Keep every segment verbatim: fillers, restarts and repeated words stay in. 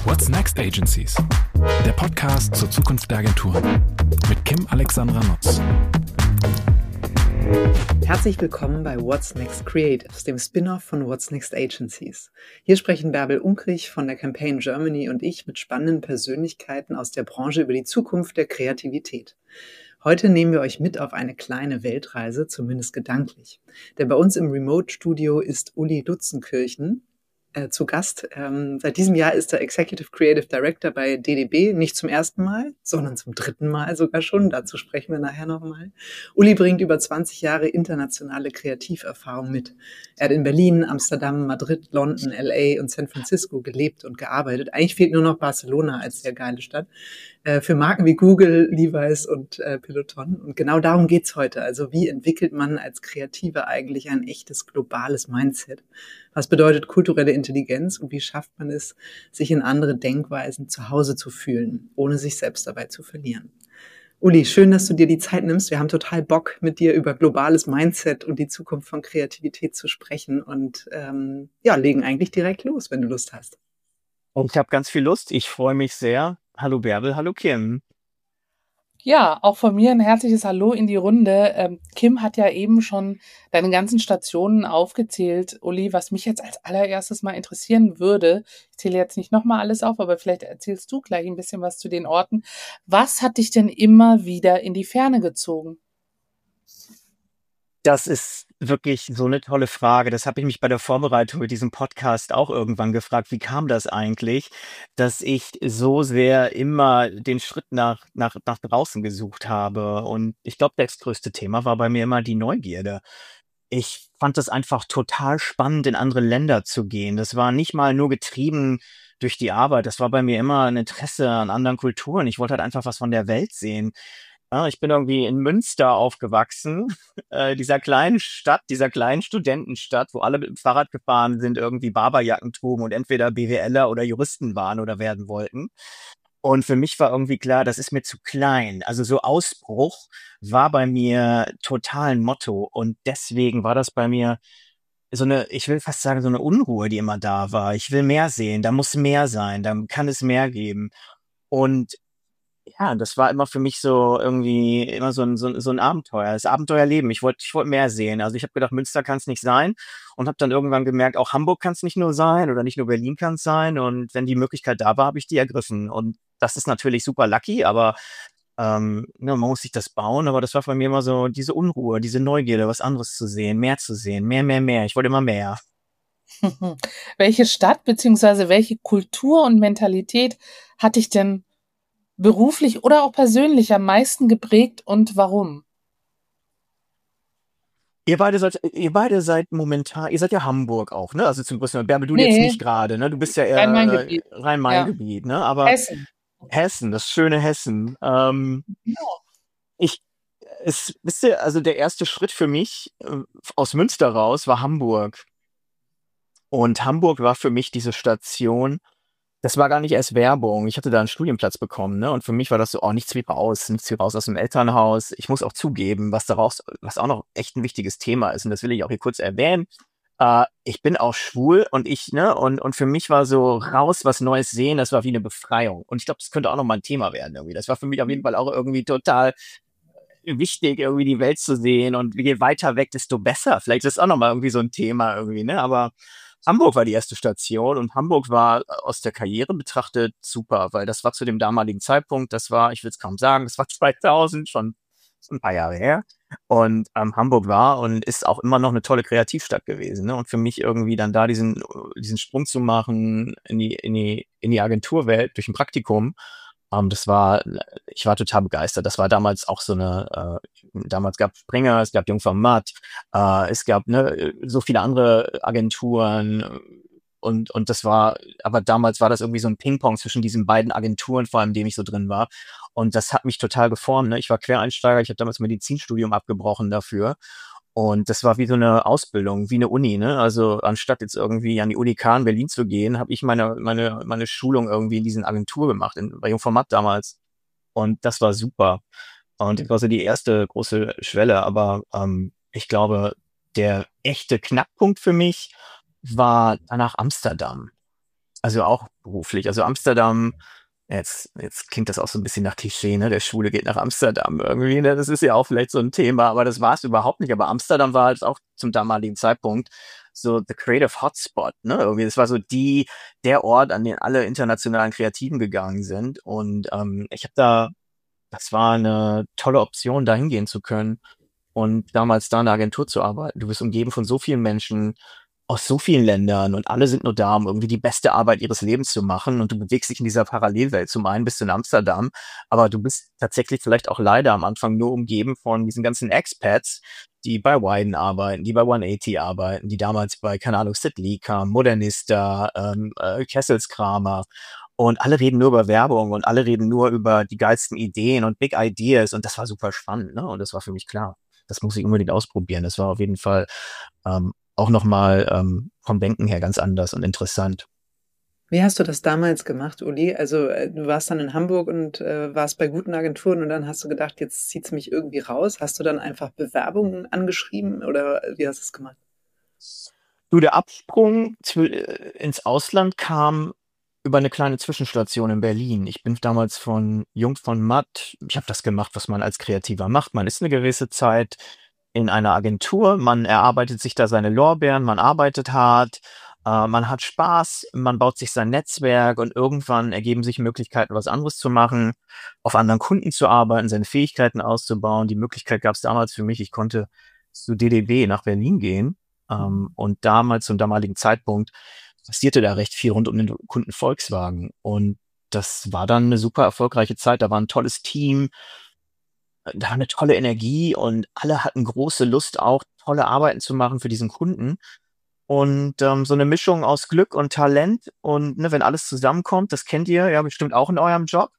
What's Next Agencies? Der Podcast zur Zukunft der Agenturen mit Kim Alexandra Nutz. Herzlich willkommen bei What's Next Creatives, dem Spin-off von What's Next Agencies. Hier sprechen Bärbel Unkrich von der Campaign Germany und ich mit spannenden Persönlichkeiten aus der Branche über die Zukunft der Kreativität. Heute nehmen wir euch mit auf eine kleine Weltreise, zumindest gedanklich. Denn bei uns im Remote-Studio ist Uli Lutzenkirchen äh, zu Gast. Ähm, seit diesem Jahr ist er Executive Creative Director bei D D B, nicht zum ersten Mal, sondern zum dritten Mal sogar schon. Dazu sprechen wir nachher nochmal. Uli bringt über zwanzig Jahre internationale Kreativerfahrung mit. Er hat in Berlin, Amsterdam, Madrid, London, L A und San Francisco gelebt und gearbeitet. Eigentlich fehlt nur noch Barcelona als sehr geile Stadt. Für Marken wie Google, Levi's und äh, Peloton. Und genau darum geht's heute. Also wie entwickelt man als Kreativer eigentlich ein echtes globales Mindset? Was bedeutet kulturelle Intelligenz und wie schafft man es, sich in andere Denkweisen zu Hause zu fühlen, ohne sich selbst dabei zu verlieren? Uli, schön, dass du dir die Zeit nimmst. Wir haben total Bock, mit dir über globales Mindset und die Zukunft von Kreativität zu sprechen und ähm, ja, legen eigentlich direkt los, wenn du Lust hast. Und ich habe ganz viel Lust. Ich freue mich sehr. Hallo Bärbel, hallo Kim. Ja, auch von mir ein herzliches Hallo in die Runde. Ähm, Kim hat ja eben schon deine ganzen Stationen aufgezählt. Uli, was mich jetzt als allererstes mal interessieren würde, ich zähle jetzt nicht nochmal alles auf, aber vielleicht erzählst du gleich ein bisschen was zu den Orten. Was hat dich denn immer wieder in die Ferne gezogen? Das ist wirklich so eine tolle Frage. Das habe ich mich bei der Vorbereitung mit diesem Podcast auch irgendwann gefragt. Wie kam das eigentlich, dass ich so sehr immer den Schritt nach, nach, nach draußen gesucht habe? Und ich glaube, das größte Thema war bei mir immer die Neugierde. Ich fand es einfach total spannend, in andere Länder zu gehen. Das war nicht mal nur getrieben durch die Arbeit. Das war bei mir immer ein Interesse an anderen Kulturen. Ich wollte halt einfach was von der Welt sehen. Ja, ich bin irgendwie in Münster aufgewachsen, äh, dieser kleinen Stadt, dieser kleinen Studentenstadt, wo alle mit dem Fahrrad gefahren sind, irgendwie Barberjacken trugen und entweder BWLer oder Juristen waren oder werden wollten. Und für mich war irgendwie klar, das ist mir zu klein. Also so Ausbruch war bei mir total ein Motto. Und deswegen war das bei mir so eine, ich will fast sagen, so eine Unruhe, die immer da war. Ich will mehr sehen, da muss mehr sein, da kann es mehr geben. Und ja, das war immer für mich so irgendwie immer so ein, so ein, so ein Abenteuer, das Abenteuerleben. Ich wollte ich wollte mehr sehen. Also ich habe gedacht, Münster kann es nicht sein und habe dann irgendwann gemerkt, auch Hamburg kann es nicht nur sein oder nicht nur Berlin kann es sein. Und wenn die Möglichkeit da war, habe ich die ergriffen. Und das ist natürlich super lucky, aber ähm, ne, man muss sich das bauen. Aber das war bei mir immer so diese Unruhe, diese Neugierde, was anderes zu sehen, mehr zu sehen, mehr, mehr, mehr. Ich wollte immer mehr. Welche Stadt beziehungsweise welche Kultur und Mentalität hat dich denn beruflich oder auch persönlich am meisten geprägt und warum? Ihr beide seid, ihr beide seid momentan, ihr seid ja Hamburg auch, ne? Also zum größten Teil. Bärbel, du jetzt Nee, nicht gerade, ne? Du bist ja eher äh, Rhein-Main-Gebiet. Ja, Rhein-Main-Gebiet, ne? Aber Hessen. Hessen, das schöne Hessen. Ähm, Genau. ich, es, wisst ihr, also der erste Schritt für mich äh, aus Münster raus war Hamburg. Und Hamburg war für mich diese Station. Das war gar nicht erst Werbung. Ich hatte da einen Studienplatz bekommen, ne? Und für mich war das so, oh, nichts wie raus, nichts wie raus aus dem Elternhaus. Ich muss auch zugeben, was daraus, was auch noch echt ein wichtiges Thema ist, und das will ich auch hier kurz erwähnen. Äh, ich bin auch schwul und ich, ne, und, und für mich war so raus, was Neues sehen, das war wie eine Befreiung. Und ich glaube, das könnte auch noch mal ein Thema werden irgendwie. Das war für mich auf jeden Fall auch irgendwie total wichtig, irgendwie die Welt zu sehen. Und je weiter weg, desto besser. Vielleicht ist das auch noch mal irgendwie so ein Thema irgendwie, ne? Aber Hamburg war die erste Station und Hamburg war aus der Karriere betrachtet super, weil das war zu dem damaligen Zeitpunkt, das war, ich will es kaum sagen, das war zweitausend, schon ein paar Jahre her. Und ähm, Hamburg war und ist auch immer noch eine tolle Kreativstadt gewesen. Ne? Und für mich irgendwie dann da diesen, diesen Sprung zu machen in die, in die, in die Agenturwelt durch ein Praktikum, ähm, das war, ich war total begeistert. Das war damals auch so eine, äh, damals gab es Springer, es gab Jung von Matt, äh, es gab ne, so viele andere Agenturen und, und das war, aber damals war das irgendwie so ein Ping-Pong zwischen diesen beiden Agenturen, vor allem, in dem ich so drin war. Und das hat mich total geformt. Ne? Ich war Quereinsteiger, ich habe damals Medizinstudium abgebrochen dafür. Und das war wie so eine Ausbildung, wie eine Uni, ne? Also anstatt jetzt irgendwie an die Uni K in Berlin zu gehen, habe ich meine meine meine Schulung irgendwie in diesen Agentur gemacht, in, bei Jungformat damals. Und das war super. Und das war so die erste große Schwelle. Aber ähm, ich glaube, der echte Knackpunkt für mich war danach Amsterdam. also auch beruflich. Also Amsterdam, jetzt, jetzt klingt das auch so ein bisschen nach Klischee, ne? Der Schwule geht nach Amsterdam irgendwie, ne? Das ist ja auch vielleicht so ein Thema, aber das war es überhaupt nicht. Aber Amsterdam war halt auch zum damaligen Zeitpunkt so the creative hotspot, ne? Irgendwie, das war so die, der Ort, an den alle internationalen Kreativen gegangen sind. Und ähm, ich habe da, das war eine tolle Option, da hingehen zu können und damals da in der Agentur zu arbeiten. Du bist umgeben von so vielen Menschen aus so vielen Ländern und alle sind nur da, um irgendwie die beste Arbeit ihres Lebens zu machen und du bewegst dich in dieser Parallelwelt. Zum einen bist du in Amsterdam, aber du bist tatsächlich vielleicht auch leider am Anfang nur umgeben von diesen ganzen Expats, die bei Widen arbeiten, die bei hundertachtzig arbeiten, die damals bei, keine Ahnung, Sid Lee kamen, Modernista, ähm, äh, Kesselskramer. Und alle reden nur über Werbung und alle reden nur über die geilsten Ideen und Big Ideas. Und das war super spannend, ne? Und das war für mich klar. Das muss ich unbedingt ausprobieren. Das war auf jeden Fall ähm, auch nochmal ähm, vom Denken her ganz anders und interessant. Wie hast du das damals gemacht, Uli? Also äh, du warst dann in Hamburg und äh, warst bei guten Agenturen und dann hast du gedacht, jetzt zieht's mich irgendwie raus. Hast du dann einfach Bewerbungen angeschrieben oder wie hast du es gemacht? Du, der Absprung zu, äh, ins Ausland kam über eine kleine Zwischenstation in Berlin. Ich bin damals von Jung von Matt. Ich habe das gemacht, was man als Kreativer macht. Man ist eine gewisse Zeit in einer Agentur, man erarbeitet sich da seine Lorbeeren, man arbeitet hart, äh, man hat Spaß, man baut sich sein Netzwerk und irgendwann ergeben sich Möglichkeiten, was anderes zu machen, auf anderen Kunden zu arbeiten, seine Fähigkeiten auszubauen. Die Möglichkeit gab es damals für mich, ich konnte zu D D B nach Berlin gehen ähm, und damals zum damaligen Zeitpunkt passierte da recht viel rund um den Kunden Volkswagen und das war dann eine super erfolgreiche Zeit, da war ein tolles Team, da war eine tolle Energie und alle hatten große Lust auch, tolle Arbeiten zu machen für diesen Kunden. Und ähm, so eine Mischung aus Glück und Talent und ne, wenn alles zusammenkommt, das kennt ihr ja bestimmt auch in eurem Job,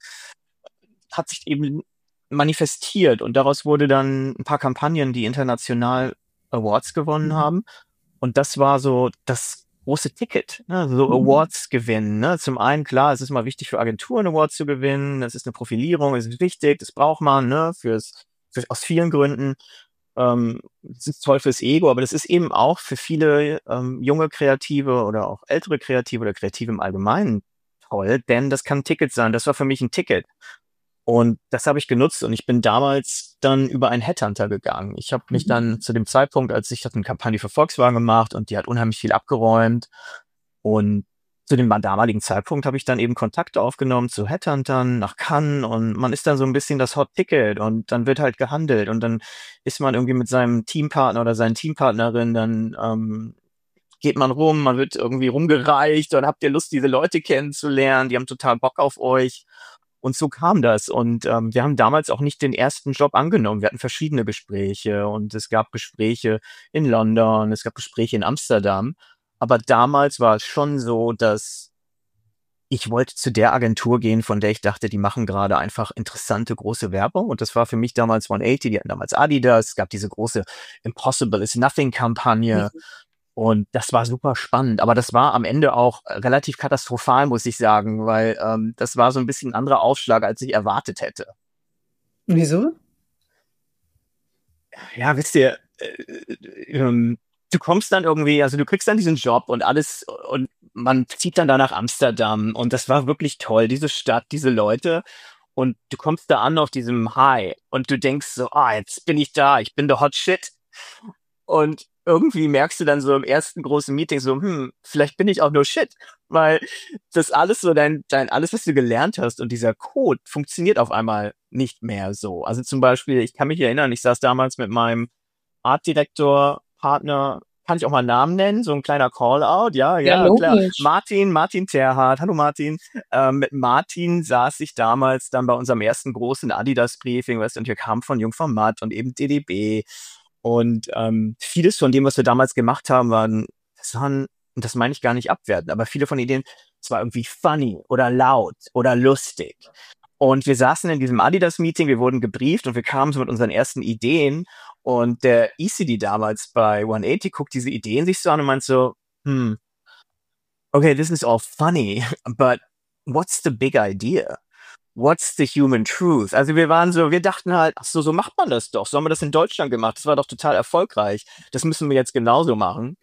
hat sich eben manifestiert und daraus wurde dann ein paar Kampagnen, die international Awards gewonnen haben. Und das war so das große Ticket, ne? So Mhm. Awards gewinnen. Ne? Zum einen, klar, es ist mal wichtig für Agenturen Awards zu gewinnen, das ist eine Profilierung, es ist wichtig, das braucht man, ne? Fürs, für, aus vielen Gründen. Ähm, das ist toll fürs Ego, aber das ist eben auch für viele ähm, junge Kreative oder auch ältere Kreative oder Kreative im Allgemeinen toll, denn das kann ein Ticket sein. Das war für mich ein Ticket. Und das habe ich genutzt und ich bin damals dann über einen Headhunter gegangen. Ich habe mich Mhm. dann zu dem Zeitpunkt, als ich hatte eine Kampagne für Volkswagen gemacht und die hat unheimlich viel abgeräumt. Und zu dem damaligen Zeitpunkt habe ich dann eben Kontakte aufgenommen zu Headhuntern nach Cannes und man ist dann so ein bisschen das Hot Ticket und dann wird halt gehandelt und dann ist man irgendwie mit seinem Teampartner oder seinen Teampartnerin, dann ähm, geht man rum, man wird irgendwie rumgereicht und habt ihr Lust, diese Leute kennenzulernen, die haben total Bock auf euch. Und so kam das. Und ähm, wir haben damals auch nicht den ersten Job angenommen. Wir hatten verschiedene Gespräche und es gab Gespräche in London, es gab Gespräche in Amsterdam. Aber damals war es schon so, dass ich wollte zu der Agentur gehen, von der ich dachte, die machen gerade einfach interessante große Werbung. Und das war für mich damals hundertachtzig, die hatten damals Adidas, es gab diese große Impossible is Nothing-Kampagne. Mhm. Und das war super spannend, aber das war am Ende auch relativ katastrophal, muss ich sagen, weil ähm, das war so ein bisschen ein anderer Aufschlag, als ich erwartet hätte. Wieso? Ja, wisst ihr, äh, ähm, du kommst dann irgendwie, also du kriegst dann diesen Job und alles und man zieht dann da nach Amsterdam und das war wirklich toll, diese Stadt, diese Leute und du kommst da an auf diesem High und du denkst so, ah, jetzt bin ich da, ich bin der Hot Shit und irgendwie merkst du dann so im ersten großen Meeting so, hm, vielleicht bin ich auch nur Shit, weil das alles so dein, dein, alles, was du gelernt hast und dieser Code funktioniert auf einmal nicht mehr so. Also zum Beispiel, ich kann mich erinnern, ich saß damals mit meinem Artdirektor, Partner, kann ich auch mal Namen nennen, so ein kleiner Call-out, ja, Ja, ja, klar. logisch. Martin, Martin Terhardt, hallo Martin. Ähm, mit Martin saß ich damals dann bei unserem ersten großen Adidas-Briefing, weißt du, und wir kamen von Jung von Matt und eben D D B. Und ähm, vieles von dem, was wir damals gemacht haben, waren, das waren, und das meine ich gar nicht abwertend, aber viele von den Ideen, es war irgendwie funny oder laut oder lustig. Und wir saßen in diesem Adidas-Meeting, wir wurden gebrieft und wir kamen so mit unseren ersten Ideen. Und der E C D damals bei hundertachtzig guckt diese Ideen sich so an und meint so, hm, okay, this is all funny, but what's the big idea? What's the human truth? Also wir waren so, wir dachten halt, ach so, so macht man das doch. So haben wir das in Deutschland gemacht. Das war doch total erfolgreich. Das müssen wir jetzt genauso machen.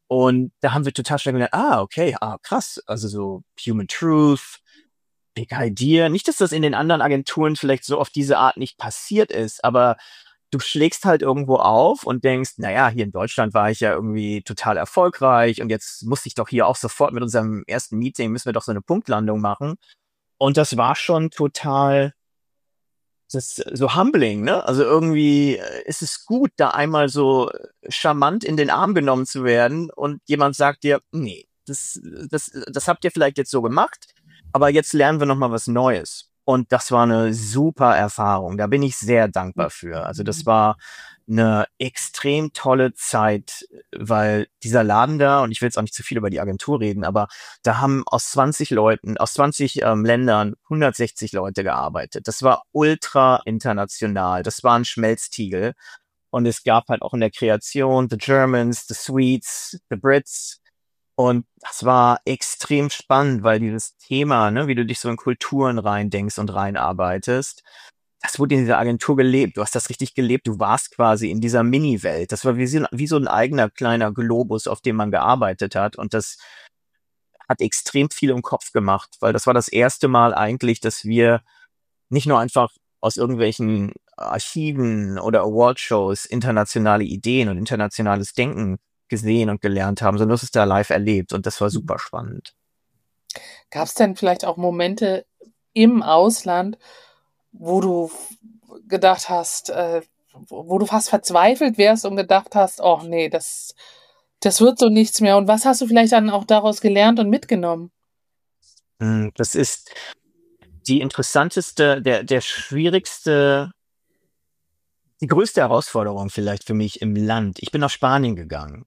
Und da haben wir total schnell gelernt, ah, okay, ah, krass, also so Human Truth, Big Idea. Nicht, dass das in den anderen Agenturen vielleicht so auf diese Art nicht passiert ist, aber du schlägst halt irgendwo auf und denkst, naja, hier in Deutschland war ich ja irgendwie total erfolgreich und jetzt musste ich doch hier auch sofort mit unserem ersten Meeting, müssen wir doch so eine Punktlandung machen. Und das war schon total, das ist so humbling, ne? Also irgendwie äh, ist es gut, da einmal so charmant in den Arm genommen zu werden und jemand sagt dir, nee, das, das, das habt ihr vielleicht jetzt so gemacht, aber jetzt lernen wir noch mal was Neues. Und das war eine super Erfahrung. Da bin ich sehr dankbar für. Also das war eine extrem tolle Zeit, weil dieser Laden da, und ich will jetzt auch nicht zu viel über die Agentur reden, aber da haben aus zwanzig Leuten, aus zwanzig ähm, Ländern hundertsechzig Leute gearbeitet. Das war ultra international. Das war ein Schmelztiegel. Und es gab halt auch in der Kreation the Germans, the Swedes, the Brits. Und das war extrem spannend, weil dieses Thema, ne, wie du dich so in Kulturen reindenkst und reinarbeitest, das wurde in dieser Agentur gelebt. Du hast das richtig gelebt. Du warst quasi in dieser Mini-Welt. Das war wie so, wie so ein eigener kleiner Globus, auf dem man gearbeitet hat. Und das hat extrem viel im Kopf gemacht, weil das war das erste Mal eigentlich, dass wir nicht nur einfach aus irgendwelchen Archiven oder Awardshows internationale Ideen und internationales Denken gesehen und gelernt haben, sondern du hast es da live erlebt und das war super spannend. Gab es denn vielleicht auch Momente im Ausland, wo du gedacht hast, äh, wo du fast verzweifelt wärst und gedacht hast, oh nee, das, das wird so nichts mehr. Und was hast du vielleicht dann auch daraus gelernt und mitgenommen? Das ist die interessanteste, der, der schwierigste, die größte Herausforderung vielleicht für mich im Land. Ich bin nach Spanien gegangen.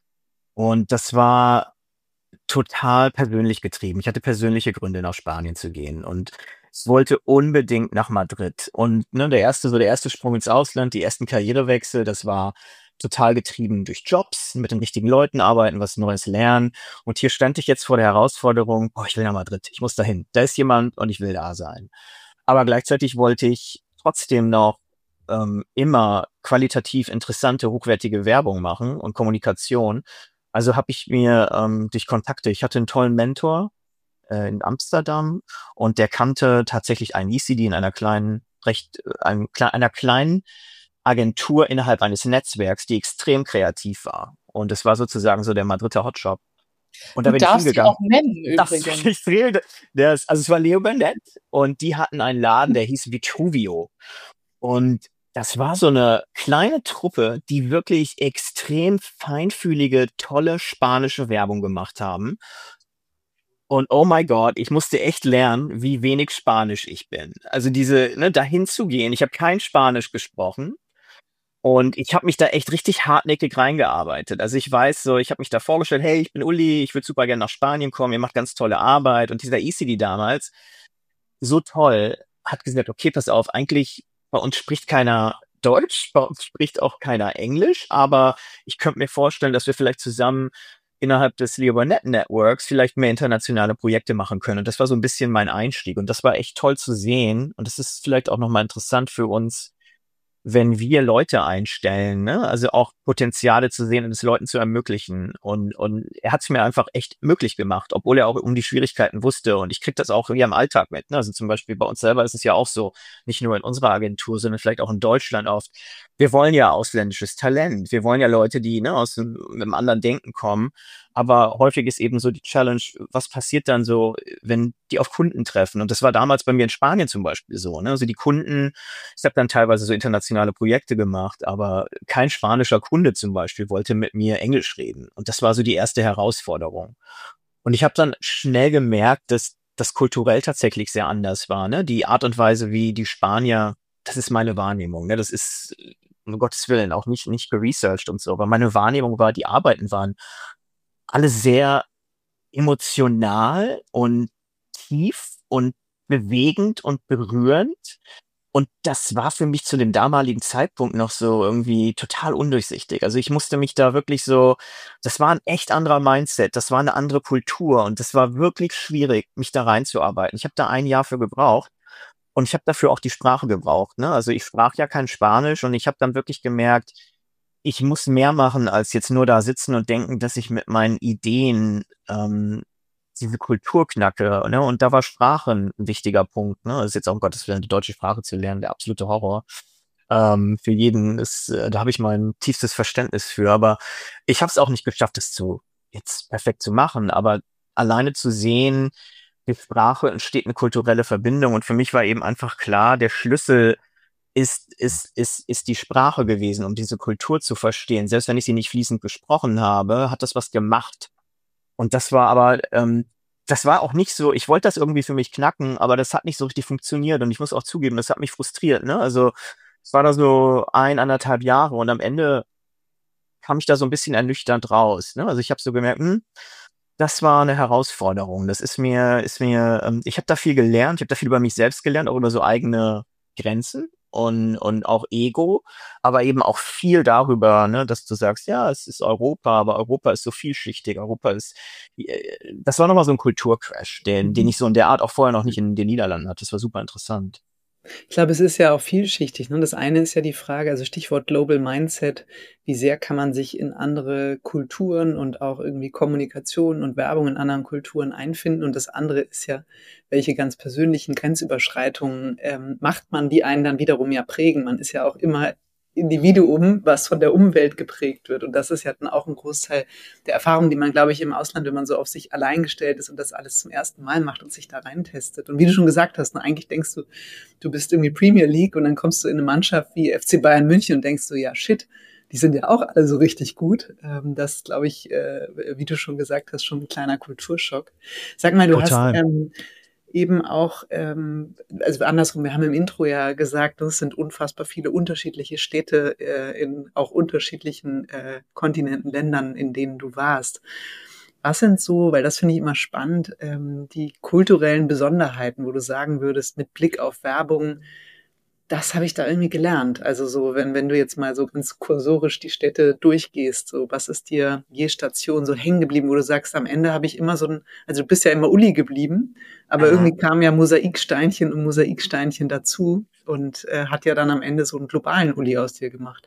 Und das war total persönlich getrieben. Ich hatte persönliche Gründe, nach Spanien zu gehen und ich wollte unbedingt nach Madrid. Und ne, der erste, so der erste Sprung ins Ausland, die ersten Karrierewechsel, das war total getrieben durch Jobs, mit den richtigen Leuten arbeiten, was Neues lernen. Und hier stand ich jetzt vor der Herausforderung, oh, ich will nach Madrid, ich muss dahin. Da ist jemand und ich will da sein. Aber gleichzeitig wollte ich trotzdem noch ähm, immer qualitativ interessante, hochwertige Werbung machen und Kommunikation. Also habe ich mir ähm, durch Kontakte, ich hatte einen tollen Mentor äh, in Amsterdam und der kannte tatsächlich einen E C D in einer kleinen, recht, äh, einem, einer kleinen Agentur innerhalb eines Netzwerks, die extrem kreativ war. Und das war sozusagen so der Madrider Hotshop. Und da Du bin ich darfst sie hingegangen. auch nennen, Das übrigens. ich rede. Der ist, also es war Leo Burnett und die hatten einen Laden, der hieß Vitruvio. Und das war so eine kleine Truppe, die wirklich extrem feinfühlige, tolle spanische Werbung gemacht haben. Und oh my God, ich musste echt lernen, wie wenig Spanisch ich bin. Also diese, ne, dahin zu gehen. Ich habe kein Spanisch gesprochen. Und ich habe mich da echt richtig hartnäckig reingearbeitet. Also ich weiß so, ich habe mich da vorgestellt, hey, ich bin Uli, ich würde super gerne nach Spanien kommen, ihr macht ganz tolle Arbeit. Und dieser E C D damals, so toll, hat gesagt, okay, pass auf, eigentlich bei uns spricht keiner Deutsch, bei uns spricht auch keiner Englisch, aber ich könnte mir vorstellen, dass wir vielleicht zusammen innerhalb des Leo Burnett Networks vielleicht mehr internationale Projekte machen können. Und das war so ein bisschen mein Einstieg. Und das war echt toll zu sehen. Und das ist vielleicht auch nochmal interessant für uns, wenn wir Leute einstellen, ne? Also auch Potenziale zu sehen und es Leuten zu ermöglichen. Und, und er hat es mir einfach echt möglich gemacht, obwohl er auch um die Schwierigkeiten wusste. Und ich kriege das auch irgendwie am Alltag mit. Ne? Also zum Beispiel bei uns selber ist es ja auch so, nicht nur in unserer Agentur, sondern vielleicht auch in Deutschland oft. Wir wollen ja ausländisches Talent. Wir wollen ja Leute, die ne, aus einem, einem anderen Denken kommen. Aber häufig ist eben so die Challenge, was passiert dann so, wenn die auf Kunden treffen? Und das war damals bei mir in Spanien zum Beispiel so. Ne? Also die Kunden, ich habe dann teilweise so internationale Projekte gemacht, aber kein spanischer Kunde zum Beispiel wollte mit mir Englisch reden. Und das war so die erste Herausforderung. Und ich habe dann schnell gemerkt, dass das kulturell tatsächlich sehr anders war. Ne? Die Art und Weise, wie die Spanier, das ist meine Wahrnehmung. Ne? Das ist, um Gottes Willen, auch nicht, nicht geresearched und so. Aber meine Wahrnehmung war, die Arbeiten waren alle sehr emotional und tief und bewegend und berührend. Und das war für mich zu dem damaligen Zeitpunkt noch so irgendwie total undurchsichtig. Also ich musste mich da wirklich so, das war ein echt anderer Mindset, das war eine andere Kultur und das war wirklich schwierig, mich da reinzuarbeiten. Ich habe da ein Jahr für gebraucht und ich habe dafür auch die Sprache gebraucht. Ne? Also ich sprach ja kein Spanisch und ich habe dann wirklich gemerkt, ich muss mehr machen, als jetzt nur da sitzen und denken, dass ich mit meinen Ideen ähm, diese Kultur knacke. Ne? Und da war Sprache ein wichtiger Punkt. Ne? Das ist jetzt auch um Gottes Willen, die deutsche Sprache zu lernen, der absolute Horror. Ähm, für jeden ist, äh, da habe ich mein tiefstes Verständnis für. Aber ich habe es auch nicht geschafft, das zu jetzt perfekt zu machen. Aber alleine zu sehen, die Sprache entsteht eine kulturelle Verbindung. Und für mich war eben einfach klar, der Schlüssel ist, ist, ist, ist die Sprache gewesen, um diese Kultur zu verstehen. Selbst wenn ich sie nicht fließend gesprochen habe, hat das was gemacht. Und das war aber, ähm, das war auch nicht so, ich wollte das irgendwie für mich knacken, aber das hat nicht so richtig funktioniert. Und ich muss auch zugeben, das hat mich frustriert. Ne? Also es war da so ein, anderthalb Jahre und am Ende kam ich da so ein bisschen ernüchternd raus. Ne? Also ich habe so gemerkt, hm, das war eine Herausforderung. Das ist mir, ist mir, ähm, ich habe da viel gelernt, ich habe da viel über mich selbst gelernt, auch über so eigene Grenzen und, und auch Ego, aber eben auch viel darüber, ne, dass du sagst, ja, es ist Europa, aber Europa ist so vielschichtig. Europa ist, äh, das war nochmal so ein Kulturcrash, den, den ich so in der Art auch vorher noch nicht in den Niederlanden hatte. Das war super interessant. Ich glaube, es ist ja auch vielschichtig. Ne? Das eine ist ja die Frage, also Stichwort Global Mindset, wie sehr kann man sich in andere Kulturen und auch irgendwie Kommunikation und Werbung in anderen Kulturen einfinden. Und das andere ist ja, welche ganz persönlichen Grenzüberschreitungen ähm, macht man, die einen dann wiederum ja prägen. Man ist ja auch immer Individuum, was von der Umwelt geprägt wird. Und das ist ja dann auch ein Großteil der Erfahrung, die man, glaube ich, im Ausland, wenn man so auf sich allein gestellt ist und das alles zum ersten Mal macht und sich da reintestet. Und wie du schon gesagt hast, ne, eigentlich denkst du, du bist irgendwie Premier League und dann kommst du in eine Mannschaft wie F C Bayern München und denkst du, ja, shit, die sind ja auch alle so richtig gut. Ähm, das, glaube ich, äh, wie du schon gesagt hast, schon ein kleiner Kulturschock. Sag mal, du Total. hast ähm, eben auch, ähm, also andersrum, wir haben im Intro ja gesagt, es sind unfassbar viele unterschiedliche Städte äh, in auch unterschiedlichen äh, Kontinenten, Ländern, in denen du warst. Was sind so, weil das finde ich immer spannend, ähm, die kulturellen Besonderheiten, wo du sagen würdest, mit Blick auf Werbung, das habe ich da irgendwie gelernt. Also so, wenn, wenn du jetzt mal so ganz kursorisch die Städte durchgehst, so was ist dir je Station so hängen geblieben, wo du sagst, am Ende habe ich immer so ein, also du bist ja immer Uli geblieben, aber Mhm. irgendwie kamen ja Mosaiksteinchen und Mosaiksteinchen dazu und äh, hat ja dann am Ende so einen globalen Uli aus dir gemacht.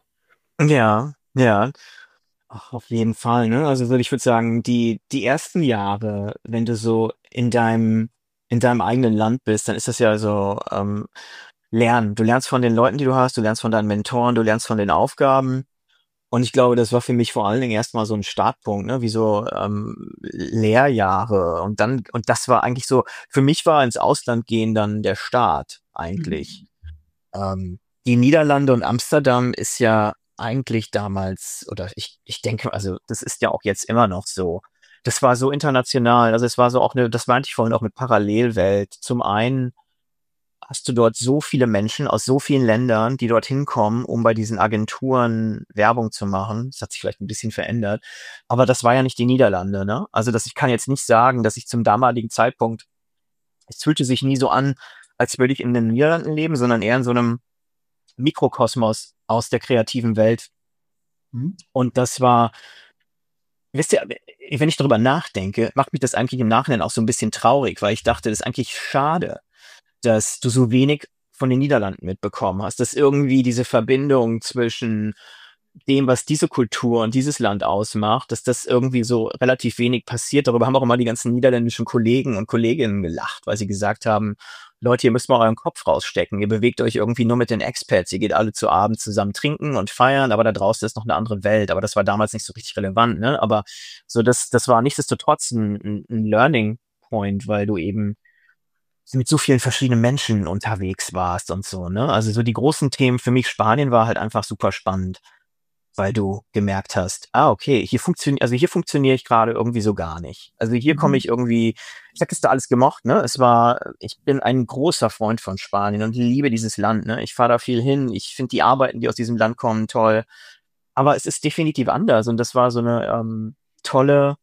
Ja, ja. Ach, auf jeden Fall, ne? Also würde ich würde sagen, die, die ersten Jahre, wenn du so in deinem, in deinem eigenen Land bist, dann ist das ja so, ähm, Lernen. Du lernst von den Leuten, die du hast, du lernst von deinen Mentoren, du lernst von den Aufgaben. Und ich glaube, das war für mich vor allen Dingen erstmal so ein Startpunkt, ne? Wie so ähm, Lehrjahre. Und dann, und das war eigentlich so, für mich war ins Ausland gehen dann der Start eigentlich. Ähm, die Niederlande und Amsterdam ist ja eigentlich damals, oder ich, ich denke, also das ist ja auch jetzt immer noch so. Das war so international, also es war so auch eine, das meinte ich vorhin auch mit Parallelwelt. Zum einen hast du dort so viele Menschen aus so vielen Ländern, die dorthin kommen, um bei diesen Agenturen Werbung zu machen. Das hat sich vielleicht ein bisschen verändert, aber das war ja nicht die Niederlande, ne? Also, dass ich kann jetzt nicht sagen, dass ich zum damaligen Zeitpunkt, es fühlte sich nie so an, als würde ich in den Niederlanden leben, sondern eher in so einem Mikrokosmos aus der kreativen Welt. Mhm. Und das war, wisst ihr, wenn ich darüber nachdenke, macht mich das eigentlich im Nachhinein auch so ein bisschen traurig, weil ich dachte, das ist eigentlich schade, dass du so wenig von den Niederlanden mitbekommen hast, dass irgendwie diese Verbindung zwischen dem, was diese Kultur und dieses Land ausmacht, dass das irgendwie so relativ wenig passiert. Darüber haben auch immer die ganzen niederländischen Kollegen und Kolleginnen gelacht, weil sie gesagt haben, Leute, ihr müsst mal euren Kopf rausstecken. Ihr bewegt euch irgendwie nur mit den Expats. Ihr geht alle zu Abend zusammen trinken und feiern, aber da draußen ist noch eine andere Welt. Aber das war damals nicht so richtig relevant, ne? Aber so, das, das war nichtsdestotrotz ein, ein Learning Point, weil du eben mit so vielen verschiedenen Menschen unterwegs warst und so, ne? Also so die großen Themen für mich, Spanien war halt einfach super spannend, weil du gemerkt hast, ah, okay, hier funktioniert, also hier funktioniere ich gerade irgendwie so gar nicht. Also hier komme ich irgendwie, ich habe es da alles gemocht, ne? Es war, ich bin ein großer Freund von Spanien und liebe dieses Land, ne? Ich fahre da viel hin, ich finde die Arbeiten, die aus diesem Land kommen, toll. Aber es ist definitiv anders und das war so eine ähm, tolle,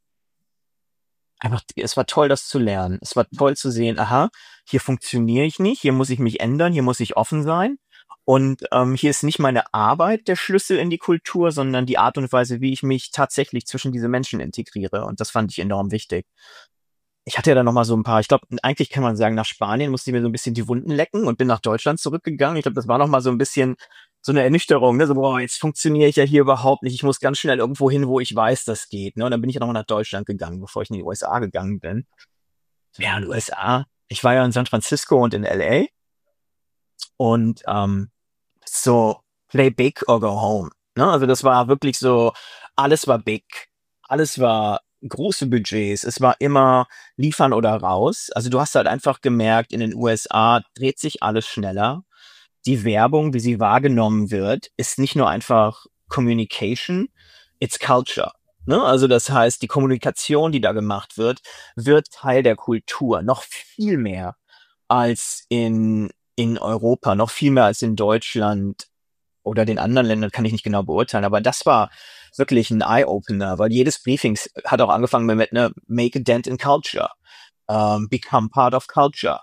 einfach, es war toll, das zu lernen. Es war toll zu sehen, aha, hier funktioniere ich nicht, hier muss ich mich ändern, hier muss ich offen sein. Und ähm, hier ist nicht meine Arbeit der Schlüssel in die Kultur, sondern die Art und Weise, wie ich mich tatsächlich zwischen diese Menschen integriere. Und das fand ich enorm wichtig. Ich hatte ja dann noch mal so ein paar, ich glaube, eigentlich kann man sagen, nach Spanien musste ich mir so ein bisschen die Wunden lecken und bin nach Deutschland zurückgegangen. Ich glaube, das war noch mal so ein bisschen so eine Ernüchterung, ne? So, boah, jetzt funktioniere ich ja hier überhaupt nicht. Ich muss ganz schnell irgendwo hin, wo ich weiß, das geht. Ne? Und dann bin ich ja nochmal nach Deutschland gegangen, bevor ich in die U S A gegangen bin. Ja, in den U S A. Ich war ja in San Francisco und in L A. Und ähm, so play big or go home. Ne? Also das war wirklich so, alles war big. Alles war große Budgets. Es war immer liefern oder raus. Also du hast halt einfach gemerkt, in den U S A dreht sich alles schneller. Die Werbung, wie sie wahrgenommen wird, ist nicht nur einfach Communication, it's culture. Ne? Also das heißt, die Kommunikation, die da gemacht wird, wird Teil der Kultur. Noch viel mehr als in, in Europa, noch viel mehr als in Deutschland oder den anderen Ländern, kann ich nicht genau beurteilen. Aber das war wirklich ein Eye-Opener, weil jedes Briefing hat auch angefangen mit, ne, make a dent in culture, um, become part of culture.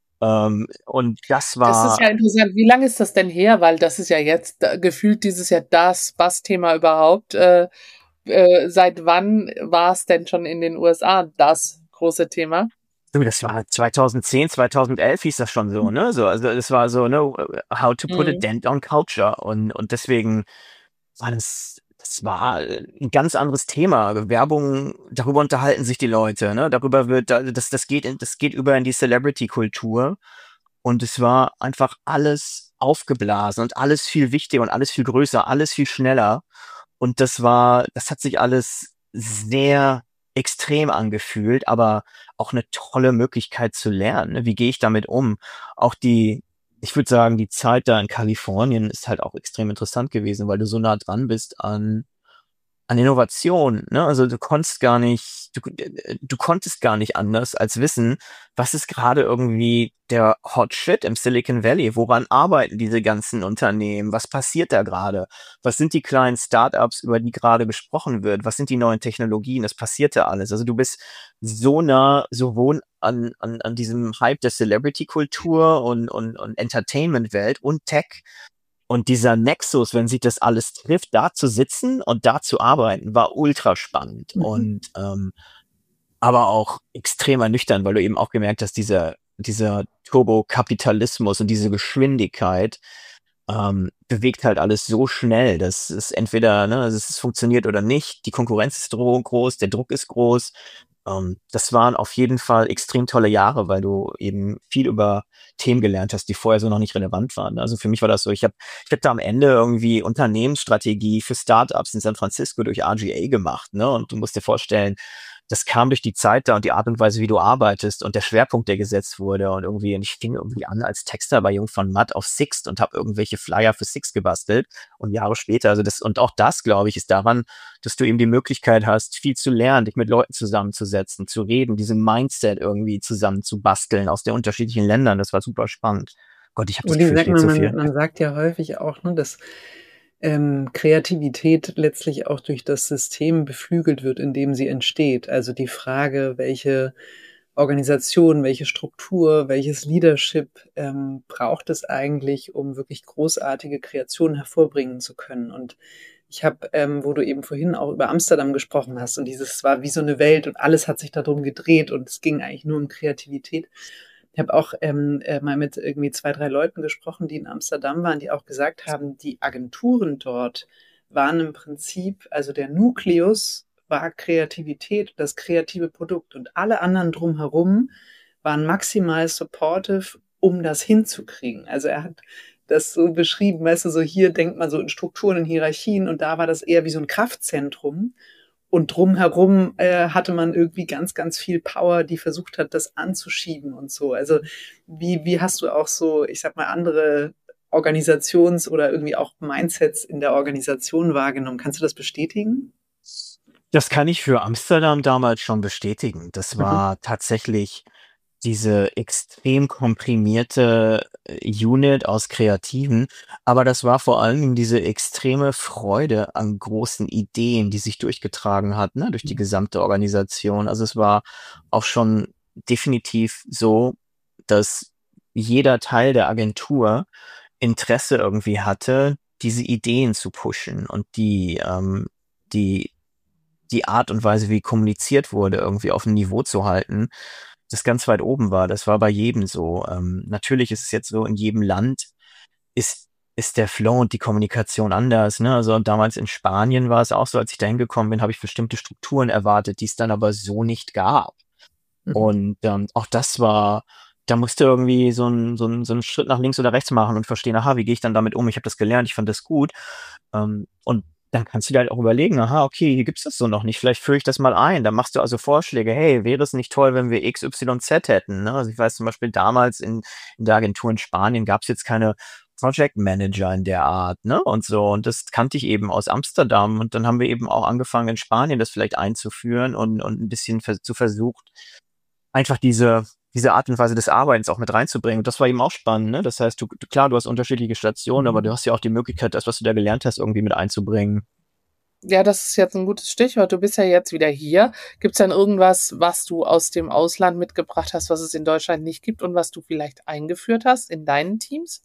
Um, und das Das ist war, ja interessant. Wie lange ist das denn her? Weil das ist ja jetzt äh, gefühlt dieses Jahr das Bass-Thema überhaupt. Äh, äh, seit wann war es denn schon in den U S A das große Thema? du, das war zweitausendzehn, zweitausendelf hieß das schon so, ne? So, also das war so, ne, how to put a Mhm. dent on culture. Und, und deswegen war das, das war ein ganz anderes Thema. Werbung, darüber unterhalten sich die Leute, ne? Darüber wird, da- das, das geht, in, das geht über in die Celebrity-Kultur. Und es war einfach alles aufgeblasen und alles viel wichtiger und alles viel größer, alles viel schneller. Und das war, das hat sich alles sehr extrem angefühlt, aber auch eine tolle Möglichkeit zu lernen. Ne? Wie gehe ich damit um? Auch die, ich würde sagen, die Zeit da in Kalifornien ist halt auch extrem interessant gewesen, weil du so nah dran bist an an Innovation, ne? Also du konntest gar nicht, du, du konntest gar nicht anders als wissen, was ist gerade irgendwie der Hot Shit im Silicon Valley? Woran arbeiten diese ganzen Unternehmen? Was passiert da gerade? Was sind die kleinen Startups, über die gerade gesprochen wird? Was sind die neuen Technologien? Das passierte alles. Also du bist so nah, sowohl an, an, an diesem Hype der Celebrity-Kultur und, und, und Entertainment-Welt und Tech. Und dieser Nexus, wenn sich das alles trifft, da zu sitzen und da zu arbeiten, war ultra spannend. Mhm. Und ähm, aber auch extrem ernüchternd, weil du eben auch gemerkt hast, dieser, dieser Turbokapitalismus und diese Geschwindigkeit ähm, bewegt halt alles so schnell, dass es entweder, ne, also es funktioniert oder nicht. Die Konkurrenz ist dro- groß, der Druck ist groß. Ähm, das waren auf jeden Fall extrem tolle Jahre, weil du eben viel über Themen gelernt hast, die vorher so noch nicht relevant waren. Also für mich war das so, ich habe ich hab da am Ende irgendwie Unternehmensstrategie für Startups in San Francisco durch R G A gemacht, ne? Und du musst dir vorstellen, das kam durch die Zeit da und die Art und Weise, wie du arbeitest und der Schwerpunkt, der gesetzt wurde. Und irgendwie, und ich fing irgendwie an als Texter bei Jung von Matt auf Sixt und habe irgendwelche Flyer für Sixt gebastelt. Und Jahre später, also das, und auch das, glaube ich, ist daran, dass du eben die Möglichkeit hast, viel zu lernen, dich mit Leuten zusammenzusetzen, zu reden, diesen Mindset irgendwie zusammen zu basteln aus den unterschiedlichen Ländern. Das war super spannend. Gott, ich habe das Uli, Gefühl, ich sag rede mal, so man, viel. man sagt ja häufig auch, ne, dass ähm, Kreativität letztlich auch durch das System beflügelt wird, in dem sie entsteht. Also die Frage, welche Organisation, welche Struktur, welches Leadership ähm, braucht es eigentlich, um wirklich großartige Kreationen hervorbringen zu können. Und ich habe, ähm, wo du eben vorhin auch über Amsterdam gesprochen hast und dieses, es war wie so eine Welt und alles hat sich darum gedreht und es ging eigentlich nur um Kreativität. Ich habe auch ähm, äh, mal mit irgendwie zwei, drei Leuten gesprochen, die in Amsterdam waren, die auch gesagt haben, die Agenturen dort waren im Prinzip, also der Nukleus war Kreativität, das kreative Produkt und alle anderen drumherum waren maximal supportive, um das hinzukriegen. Also er hat das so beschrieben, weißt du, so hier denkt man so in Strukturen, in Hierarchien und da war das eher wie so ein Kraftzentrum. Und drumherum äh, hatte man irgendwie ganz, ganz viel Power, die versucht hat, das anzuschieben und so. Also wie, wie hast du auch so, ich sag mal, andere Organisations- oder irgendwie auch Mindsets in der Organisation wahrgenommen? Kannst du das bestätigen? Das kann ich für Amsterdam damals schon bestätigen. Das Mhm. war tatsächlich diese extrem komprimierte äh, Unit aus Kreativen, aber das war vor allen Dingen diese extreme Freude an großen Ideen, die sich durchgetragen hat, ne, durch die gesamte Organisation. Also es war auch schon definitiv so, dass jeder Teil der Agentur Interesse irgendwie hatte, diese Ideen zu pushen und die, ähm, die die Art und Weise, wie kommuniziert wurde, irgendwie auf ein Niveau zu halten, das ganz weit oben war. Das war bei jedem so. Ähm, natürlich ist es jetzt so, in jedem Land ist ist der Flow und die Kommunikation anders, ne? Also damals in Spanien war es auch so, als ich da hingekommen bin, habe ich bestimmte Strukturen erwartet, die es dann aber so nicht gab. Mhm. Und ähm, auch das war, da musste irgendwie so ein, so, ein, so einen Schritt nach links oder rechts machen und verstehen, aha, wie gehe ich dann damit um? Ich habe das gelernt, ich fand das gut. Ähm, und dann kannst du dir halt auch überlegen, aha, okay, hier gibt's das so noch nicht, vielleicht führe ich das mal ein. Dann machst du also Vorschläge, hey, wäre es nicht toll, wenn wir X Y Z hätten? Ne? Also ich weiß zum Beispiel damals in, in der Agentur in Spanien gab es jetzt keine Project Manager in der Art, ne? Und so. Und das kannte ich eben aus Amsterdam. Und dann haben wir eben auch angefangen, in Spanien das vielleicht einzuführen und, und ein bisschen vers- zu versucht, einfach diese, diese Art und Weise des Arbeitens auch mit reinzubringen. Und das war eben auch spannend, ne? Das heißt, du, du- klar, du hast unterschiedliche Stationen, aber du hast ja auch die Möglichkeit, das, was du da gelernt hast, irgendwie mit einzubringen. Ja, das ist jetzt ein gutes Stichwort. Du bist ja jetzt wieder hier. Gibt es denn irgendwas, was du aus dem Ausland mitgebracht hast, was es in Deutschland nicht gibt und was du vielleicht eingeführt hast in deinen Teams?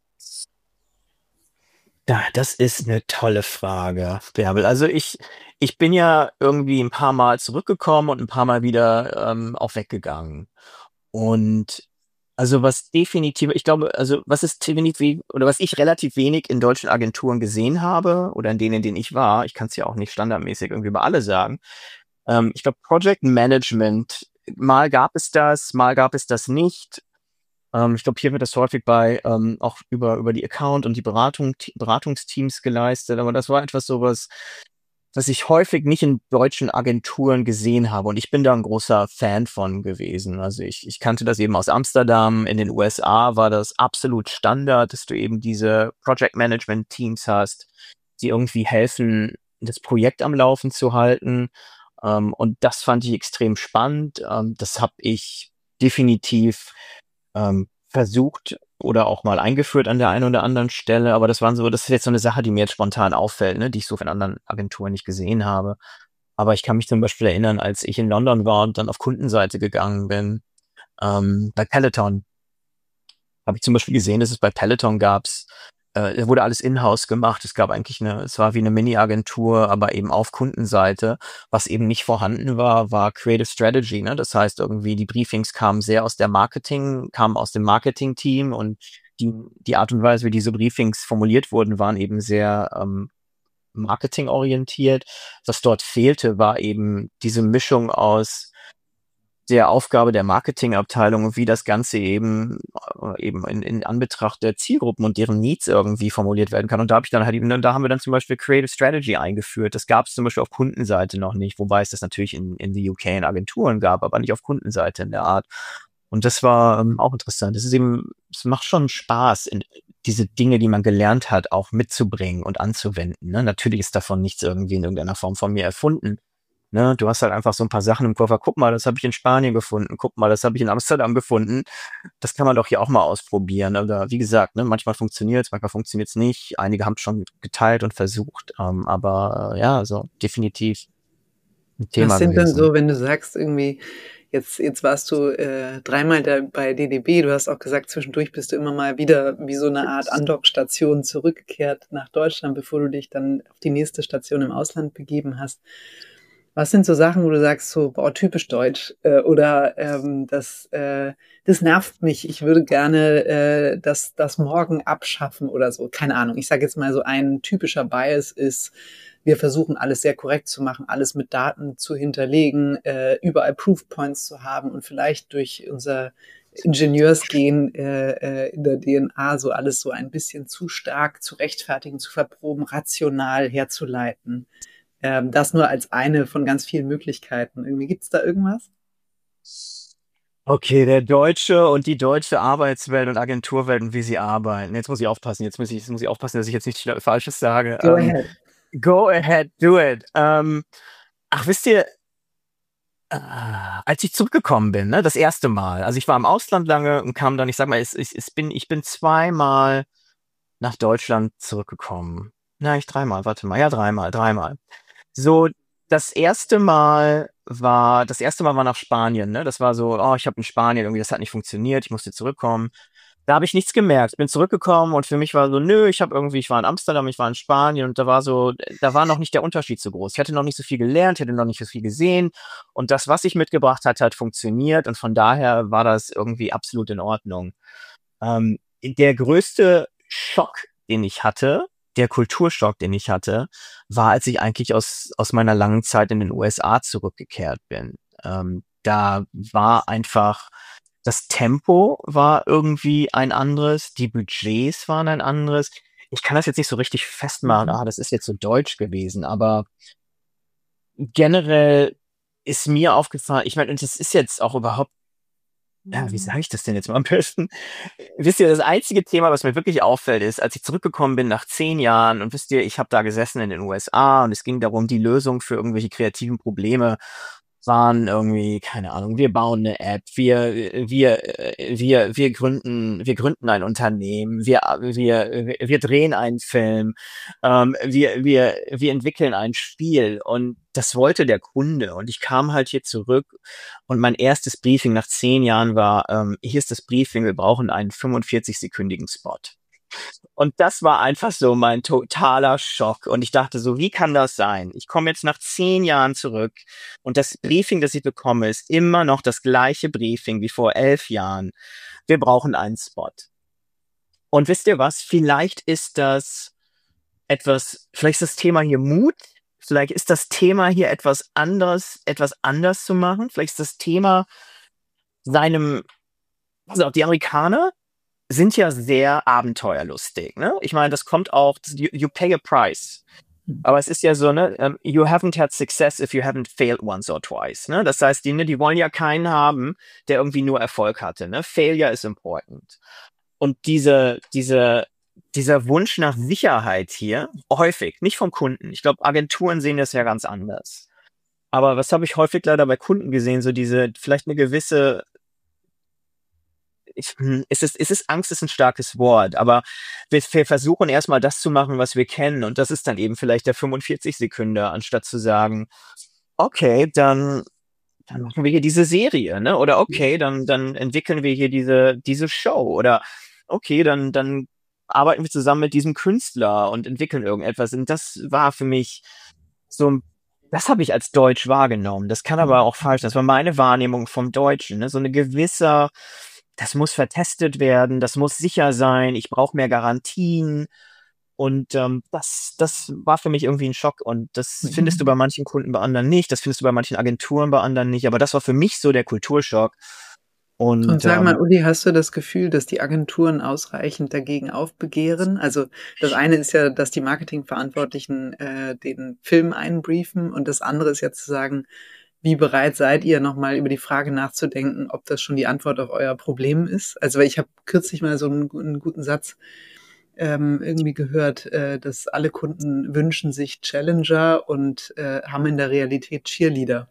Ja, das ist eine tolle Frage, Bärbel. Also ich, ich bin ja irgendwie ein paar Mal zurückgekommen und ein paar Mal wieder ähm, auch weggegangen. Und also was definitiv, ich glaube, also was ist definitiv, oder was ich relativ wenig in deutschen Agenturen gesehen habe, oder in denen, in denen ich war, ich kann es ja auch nicht standardmäßig irgendwie über alle sagen. Ähm, ich glaube, Project Management, mal gab es das, mal gab es das nicht. Ähm, ich glaube, hier wird das häufig bei ähm, auch über, über die Account und die Beratung, Beratungsteams geleistet, aber das war etwas sowas, was ich häufig nicht in deutschen Agenturen gesehen habe. Und ich bin da ein großer Fan von gewesen. Also ich, ich kannte das eben aus Amsterdam. In den U S A war das absolut Standard, dass du eben diese Project Management Teams hast, die irgendwie helfen, das Projekt am Laufen zu halten. Ähm, und das fand ich extrem spannend. Ähm, das habe ich definitiv ähm, versucht oder auch mal eingeführt an der einen oder anderen Stelle, aber das waren so, das ist jetzt so eine Sache, die mir jetzt spontan auffällt, ne, die ich so von anderen Agenturen nicht gesehen habe. Aber ich kann mich zum Beispiel erinnern, als ich in London war und dann auf Kundenseite gegangen bin, ähm, bei Peloton, habe ich zum Beispiel gesehen, dass es bei Peloton gab's, äh, da wurde alles in-house gemacht. Es gab eigentlich eine, es war wie eine Mini-Agentur, aber eben auf Kundenseite. Was eben nicht vorhanden war, war Creative Strategy, ne? Das heißt irgendwie, die Briefings kamen sehr aus der Marketing, kamen aus dem Marketing-Team und die, die Art und Weise, wie diese Briefings formuliert wurden, waren eben sehr ähm, marketingorientiert. Was dort fehlte, war eben diese Mischung aus der Aufgabe der Marketingabteilung und wie das Ganze eben äh, eben in, in Anbetracht der Zielgruppen und deren Needs irgendwie formuliert werden kann. Und da habe ich dann halt eben, da haben wir dann zum Beispiel Creative Strategy eingeführt. Das gab es zum Beispiel auf Kundenseite noch nicht, wobei es das natürlich in, in the U K in Agenturen gab, aber nicht auf Kundenseite in der Art. Und das war ähm, auch interessant. Das ist eben, es macht schon Spaß, in, diese Dinge, die man gelernt hat, auch mitzubringen und anzuwenden. Ne? Natürlich ist davon nichts irgendwie in irgendeiner Form von mir erfunden. Ne, du hast halt einfach so ein paar Sachen im Koffer. Guck mal, das habe ich in Spanien gefunden. Guck mal, das habe ich in Amsterdam gefunden. Das kann man doch hier auch mal ausprobieren. Oder wie gesagt, ne, manchmal funktioniert's, manchmal funktioniert's nicht. Einige haben es schon geteilt und versucht. Ähm, aber äh, ja, also definitiv ein Thema Was sind denn gewesen. so, wenn du sagst, irgendwie, jetzt, jetzt warst du äh, dreimal da bei D D B, du hast auch gesagt, zwischendurch bist du immer mal wieder wie so eine Art Andockstation zurückgekehrt nach Deutschland, bevor du dich dann auf die nächste Station im Ausland begeben hast. Was sind so Sachen, wo du sagst, so, boah, typisch deutsch, äh, oder ähm, das, äh, das nervt mich, ich würde gerne äh, das, das morgen abschaffen oder so, keine Ahnung. Ich sage jetzt mal so, ein typischer Bias ist, wir versuchen alles sehr korrekt zu machen, alles mit Daten zu hinterlegen, äh, überall Proof Points zu haben und vielleicht durch unser Ingenieursgehen äh, äh, in der D N A so alles so ein bisschen zu stark zu rechtfertigen, zu verproben, rational herzuleiten. Ähm, das nur als eine von ganz vielen Möglichkeiten. Irgendwie gibt's da irgendwas? Okay, der Deutsche und die deutsche Arbeitswelt und Agenturwelt und wie sie arbeiten. Jetzt muss ich aufpassen, jetzt muss ich, jetzt muss ich aufpassen, dass ich jetzt nichts Schla- Falsches sage. Go Ähm, ahead. go ahead, do it. Ähm, ach, wisst ihr, äh, als ich zurückgekommen bin, ne, das erste Mal, also ich war im Ausland lange und kam dann, ich sag mal, ich, ich, ich bin, ich bin zweimal nach Deutschland zurückgekommen. Nein, nicht dreimal, warte mal, ja, dreimal, dreimal. So, das erste Mal war, das erste Mal war nach Spanien, ne? Das war so, oh, ich habe in Spanien irgendwie, das hat nicht funktioniert, ich musste zurückkommen. Da habe ich nichts gemerkt. Ich bin zurückgekommen und für mich war so, nö, ich habe irgendwie, ich war in Amsterdam, ich war in Spanien und da war so, da war noch nicht der Unterschied so groß. Ich hatte noch nicht so viel gelernt, ich hatte noch nicht so viel gesehen und das, was ich mitgebracht hatte, hat funktioniert und von daher war das irgendwie absolut in Ordnung. Ähm, der größte Schock, den ich hatte, der Kulturschock, den ich hatte, war, als ich eigentlich aus, aus meiner langen Zeit in den U S A zurückgekehrt bin. Ähm, da war einfach, das Tempo war irgendwie ein anderes, die Budgets waren ein anderes. Ich kann das jetzt nicht so richtig festmachen, Mhm. ah, das ist jetzt so deutsch gewesen, aber generell ist mir aufgefallen, ich meine, und das ist jetzt auch überhaupt, ja, wie sage ich das denn jetzt mal am besten? Wisst ihr, das einzige Thema, was mir wirklich auffällt, ist, als ich zurückgekommen bin nach zehn Jahren und wisst ihr, ich habe da gesessen in den U S A und es ging darum, die Lösung für irgendwelche kreativen Probleme waren irgendwie, keine Ahnung, wir bauen eine App, wir, wir, wir, wir gründen, wir gründen ein Unternehmen, wir, wir, wir drehen einen Film, ähm, wir, wir, wir entwickeln ein Spiel und das wollte der Kunde und ich kam halt hier zurück und mein erstes Briefing nach zehn Jahren war, ähm, hier ist das Briefing, wir brauchen einen fünfundvierzig-sekündigen Spot. Und das war einfach so mein totaler Schock. Und ich dachte so, wie kann das sein? Ich komme jetzt nach zehn Jahren zurück und das Briefing, das ich bekomme, ist immer noch das gleiche Briefing wie vor elf Jahren. Wir brauchen einen Spot. Und wisst ihr was? Vielleicht ist das etwas, vielleicht ist das Thema hier Mut. Vielleicht ist das Thema hier etwas anderes, etwas anders zu machen. Vielleicht ist das Thema seinem, also die Amerikaner sind ja sehr abenteuerlustig, ne? Ich meine, das kommt auch, you, you pay a price. Aber es ist ja so, ne, um, you haven't had success if you haven't failed once or twice, ne? Das heißt, die, ne, die wollen ja keinen haben, der irgendwie nur Erfolg hatte, ne? Failure is important. Und diese, diese, dieser Wunsch nach Sicherheit hier, häufig, nicht vom Kunden. Ich glaube, Agenturen sehen das ja ganz anders. Aber was habe ich häufig leider bei Kunden gesehen, so diese, vielleicht eine gewisse, Ich, es, ist, es ist Angst ist ein starkes Wort, aber wir, wir versuchen erstmal das zu machen, was wir kennen. Und das ist dann eben vielleicht der fünfundvierzig Sekünder, anstatt zu sagen, okay, dann, dann machen wir hier diese Serie, ne? Oder okay, dann, dann entwickeln wir hier diese, diese Show. Oder okay, dann, dann arbeiten wir zusammen mit diesem Künstler und entwickeln irgendetwas. Und das war für mich so, das habe ich als Deutsch wahrgenommen. Das kann aber auch falsch sein. Das war meine Wahrnehmung vom Deutschen, ne? So eine gewisse, das muss vertestet werden, das muss sicher sein, ich brauche mehr Garantien. Und ähm, das, das war für mich irgendwie ein Schock. Und das Mhm. findest du bei manchen Kunden, bei anderen nicht. Das findest du bei manchen Agenturen, bei anderen nicht. Aber das war für mich so der Kulturschock. Und, Und sag mal, ähm, Uli, hast du das Gefühl, dass die Agenturen ausreichend dagegen aufbegehren? Also das eine ist ja, dass die Marketingverantwortlichen äh, den Film einbriefen und das andere ist ja zu sagen, wie bereit seid ihr, nochmal über die Frage nachzudenken, ob das schon die Antwort auf euer Problem ist? Also ich habe kürzlich mal so einen, einen guten Satz ähm, irgendwie gehört, äh, dass alle Kunden wünschen sich Challenger und äh, haben in der Realität Cheerleader.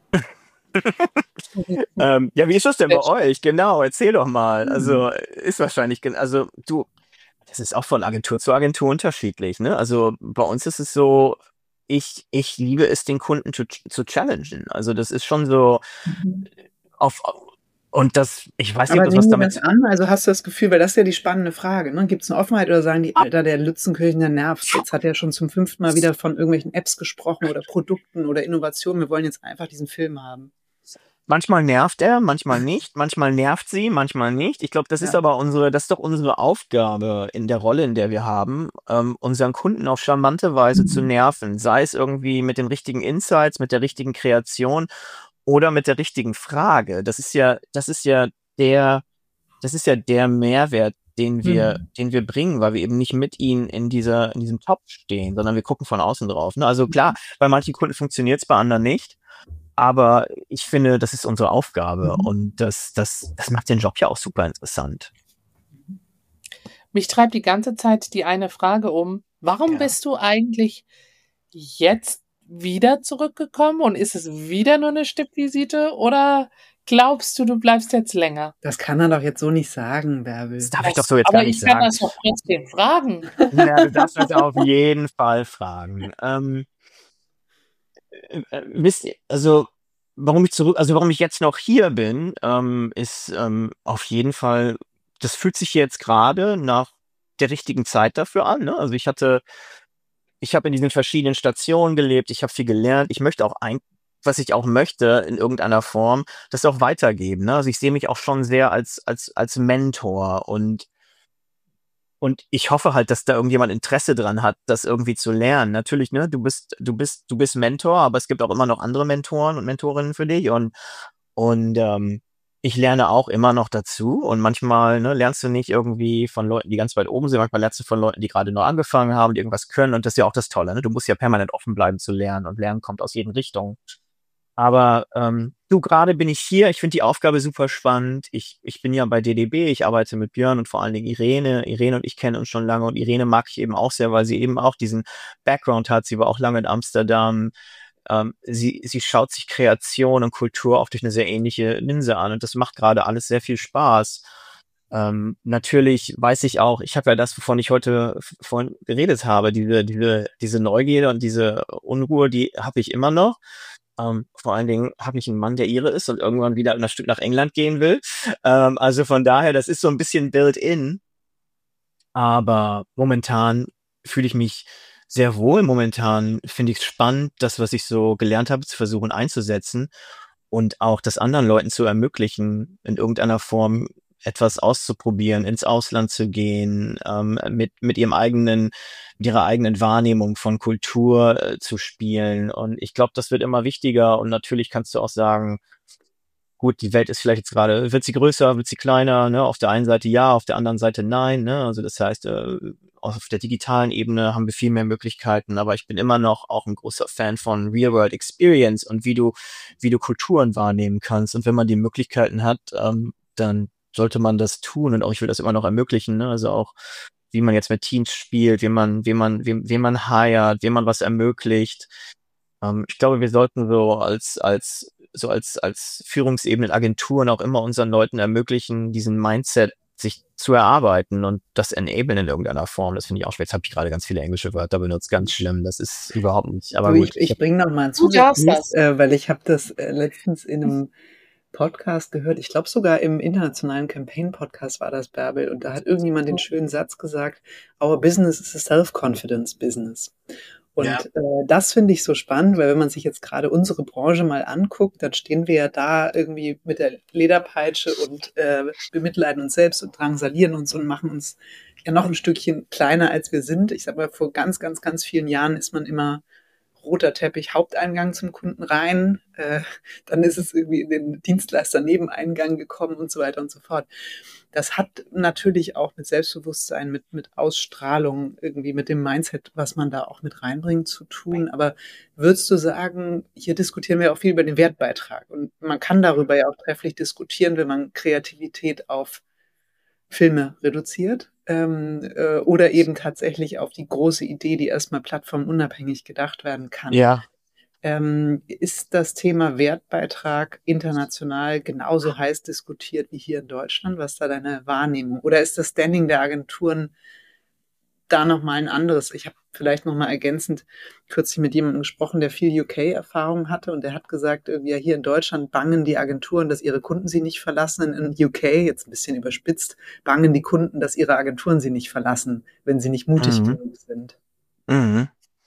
ähm, ja, wie ist das denn bei euch? Genau, erzähl doch mal. Also ist wahrscheinlich, gen- also du, das ist auch von Agentur zu Agentur unterschiedlich, ne? Also bei uns ist es so, ich, ich liebe es, den Kunden zu, zu challengen. Also das ist schon so auf, und das, ich weiß nicht, Aber ob das was nehmen die das damit, an? Also hast du das Gefühl, weil das ist ja die spannende Frage, ne? Gibt es eine Offenheit oder sagen die, Alter, der Lützenkirchen, der nervt. Jetzt hat er schon zum fünften Mal wieder von irgendwelchen Apps gesprochen oder Produkten oder Innovationen. Wir wollen jetzt einfach diesen Film haben. manchmal nervt er, manchmal nicht, manchmal nervt sie, manchmal nicht. Ich glaube, das ist Ja. aber unsere, das ist doch unsere Aufgabe in der Rolle, in der wir haben, ähm, unseren Kunden auf charmante Weise zu nerven, sei es irgendwie mit den richtigen Insights, mit der richtigen Kreation oder mit der richtigen Frage. Das ist ja, das ist ja der, das ist ja der Mehrwert, den wir, Mhm. den wir bringen, weil wir eben nicht mit ihnen in dieser, in diesem Topf stehen, sondern wir gucken von außen drauf. Ne? Also klar, bei manchen Kunden funktioniert es, bei anderen nicht. Aber ich finde, das ist unsere Aufgabe Mhm. und das, das, das macht den Job ja auch super interessant. Mich treibt die ganze Zeit die eine Frage um, warum Ja. bist du eigentlich jetzt wieder zurückgekommen und ist es wieder nur eine Stippvisite oder glaubst du, du bleibst jetzt länger? Das kann er doch jetzt so nicht sagen, Bärbel. Das darf ich doch so jetzt Aber gar nicht ich kann sagen. das doch trotzdem fragen. Ja, du darfst das auf jeden Fall fragen. Ähm, äh, wisst ihr, also warum ich zurück, also warum ich jetzt noch hier bin, ähm, ist ähm, auf jeden Fall, das fühlt sich jetzt gerade nach der richtigen Zeit dafür an. Ne? Also ich hatte, ich habe in diesen verschiedenen Stationen gelebt, ich habe viel gelernt, ich möchte auch ein, was ich auch möchte in irgendeiner Form, das auch weitergeben. Ne? Also ich sehe mich auch schon sehr als als als Mentor und und ich hoffe halt, dass da irgendjemand Interesse dran hat, das irgendwie zu lernen. Natürlich, ne, du bist, du bist, du bist Mentor, aber es gibt auch immer noch andere Mentoren und Mentorinnen für dich und, und ähm, ich lerne auch immer noch dazu und manchmal ne, lernst du nicht irgendwie von Leuten, die ganz weit oben sind, manchmal lernst du von Leuten, die gerade nur angefangen haben, die irgendwas können und das ist ja auch das Tolle. Ne? Du musst ja permanent offen bleiben zu lernen und Lernen kommt aus jeden Richtungen. Aber ähm, du, gerade bin ich hier, ich finde die Aufgabe super spannend. Ich, ich bin ja bei D D B, ich arbeite mit Björn und vor allen Dingen Irene. Irene und ich kennen uns schon lange und Irene mag ich eben auch sehr, weil sie eben auch diesen Background hat. Sie war auch lange in Amsterdam. Ähm, sie, sie schaut sich Kreation und Kultur auch durch eine sehr ähnliche Linse an und das macht gerade alles sehr viel Spaß. Ähm, natürlich weiß ich auch, ich habe ja das, wovon ich heute f- vorhin geredet habe, diese, diese, diese Neugierde und diese Unruhe, die habe ich immer noch. Ähm, vor allen Dingen habe ich einen Mann, der Ire ist und irgendwann wieder ein Stück nach England gehen will. Ähm, also von daher, das ist so ein bisschen built-in. Aber momentan fühle ich mich sehr wohl. Momentan finde ich es spannend, das, was ich so gelernt habe, zu versuchen einzusetzen und auch das anderen Leuten zu ermöglichen, in irgendeiner Form etwas auszuprobieren, ins Ausland zu gehen, ähm, mit, mit ihrem eigenen, mit ihrer eigenen Wahrnehmung von Kultur äh, zu spielen. Und ich glaube, das wird immer wichtiger. Und natürlich kannst du auch sagen, gut, die Welt ist vielleicht jetzt gerade, wird sie größer, wird sie kleiner, ne? Auf der einen Seite ja, auf der anderen Seite nein, ne? Also das heißt, äh, auf der digitalen Ebene haben wir viel mehr Möglichkeiten, aber ich bin immer noch auch ein großer Fan von Real-World Experience und wie du, wie du Kulturen wahrnehmen kannst. Und wenn man die Möglichkeiten hat, ähm, dann sollte man das tun. Und auch ich will das immer noch ermöglichen, ne? Also auch, wie man jetzt mit Teams spielt, wie man, wie man, wie, wie man hired, wie man was ermöglicht. Ähm, ich glaube, wir sollten so als, als, so als, als Führungsebenen, Agenturen auch immer unseren Leuten ermöglichen, diesen Mindset sich zu erarbeiten und das enablen in irgendeiner Form. Das finde ich auch schwer. Jetzt habe ich gerade ganz viele englische Wörter benutzt, ganz schlimm. Das ist überhaupt nicht. Aber Du, gut, ich, ich ich habe bringe noch mal ein Du darfst zusätzliches, das. äh, weil ich habe das äh, letztens in einem Podcast gehört. Ich glaube sogar im internationalen Campaign-Podcast war das, Bärbel. Und da hat irgendjemand den schönen Satz gesagt, Our business is a self-confidence business. Und ja, äh, das finde ich so spannend, weil wenn man sich jetzt gerade unsere Branche mal anguckt, dann stehen wir ja da irgendwie mit der Lederpeitsche und äh, bemitleiden uns selbst und drangsalieren uns und machen uns ja noch ein Stückchen kleiner, als wir sind. Ich sag mal, vor ganz, ganz, ganz vielen Jahren ist man immer roter Teppich, Haupteingang zum Kunden rein, äh, dann ist es irgendwie in den Dienstleister-Nebeneingang gekommen und so weiter und so fort. Das hat natürlich auch mit Selbstbewusstsein, mit, mit Ausstrahlung, irgendwie mit dem Mindset, was man da auch mit reinbringt, zu tun. Aber würdest du sagen, hier diskutieren wir auch viel über den Wertbeitrag und man kann darüber ja auch trefflich diskutieren, wenn man Kreativität auf Filme reduziert ähm, äh, oder eben tatsächlich auf die große Idee, die erstmal plattformunabhängig gedacht werden kann. ja. Ähm, ist das Thema Wertbeitrag international genauso heiß diskutiert wie hier in Deutschland? Was ist da deine Wahrnehmung? Oder ist das Standing der Agenturen da nochmal ein anderes? Ich habe vielleicht nochmal ergänzend kürzlich mit jemandem gesprochen, der viel U K-Erfahrung hatte und der hat gesagt, irgendwie ja, hier in Deutschland bangen die Agenturen, dass ihre Kunden sie nicht verlassen. In U K, jetzt ein bisschen überspitzt, bangen die Kunden, dass ihre Agenturen sie nicht verlassen, wenn sie nicht mutig Mhm. genug sind. Mhm.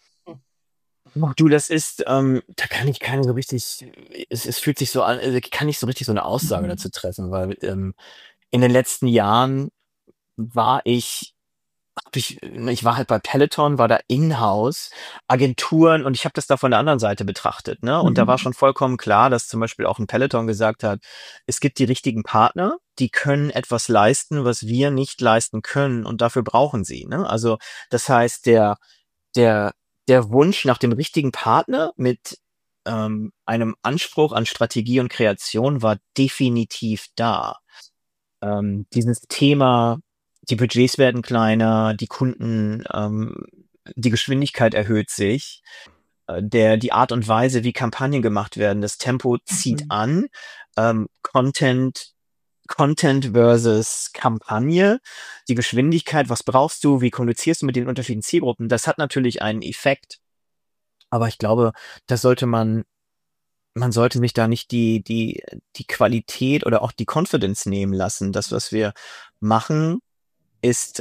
Oh, du, das ist, ähm, da kann ich keine so richtig, es, es fühlt sich so an, also ich kann nicht so richtig so eine Aussage dazu treffen, weil ähm, in den letzten Jahren war ich hab ich, ich war halt bei Peloton, war da in-house, Agenturen und ich habe das da von der anderen Seite betrachtet, ne? Und da war Mhm. schon vollkommen klar, dass zum Beispiel auch ein Peloton gesagt hat, es gibt die richtigen Partner, die können etwas leisten, was wir nicht leisten können und dafür brauchen sie, ne? Also das heißt, der, der, der Wunsch nach dem richtigen Partner mit ähm, einem Anspruch an Strategie und Kreation war definitiv da. Ähm, dieses Thema, die Budgets werden kleiner, die Kunden, ähm, die Geschwindigkeit erhöht sich, äh, der, die Art und Weise, wie Kampagnen gemacht werden, das Tempo zieht Mhm. an, ähm, Content, Content versus Kampagne, die Geschwindigkeit, was brauchst du, wie kommunizierst du mit den unterschiedlichen Zielgruppen, das hat natürlich einen Effekt, aber ich glaube, das sollte man man sollte sich da nicht die, die, die Qualität oder auch die Confidence nehmen lassen. Das, was wir machen, ist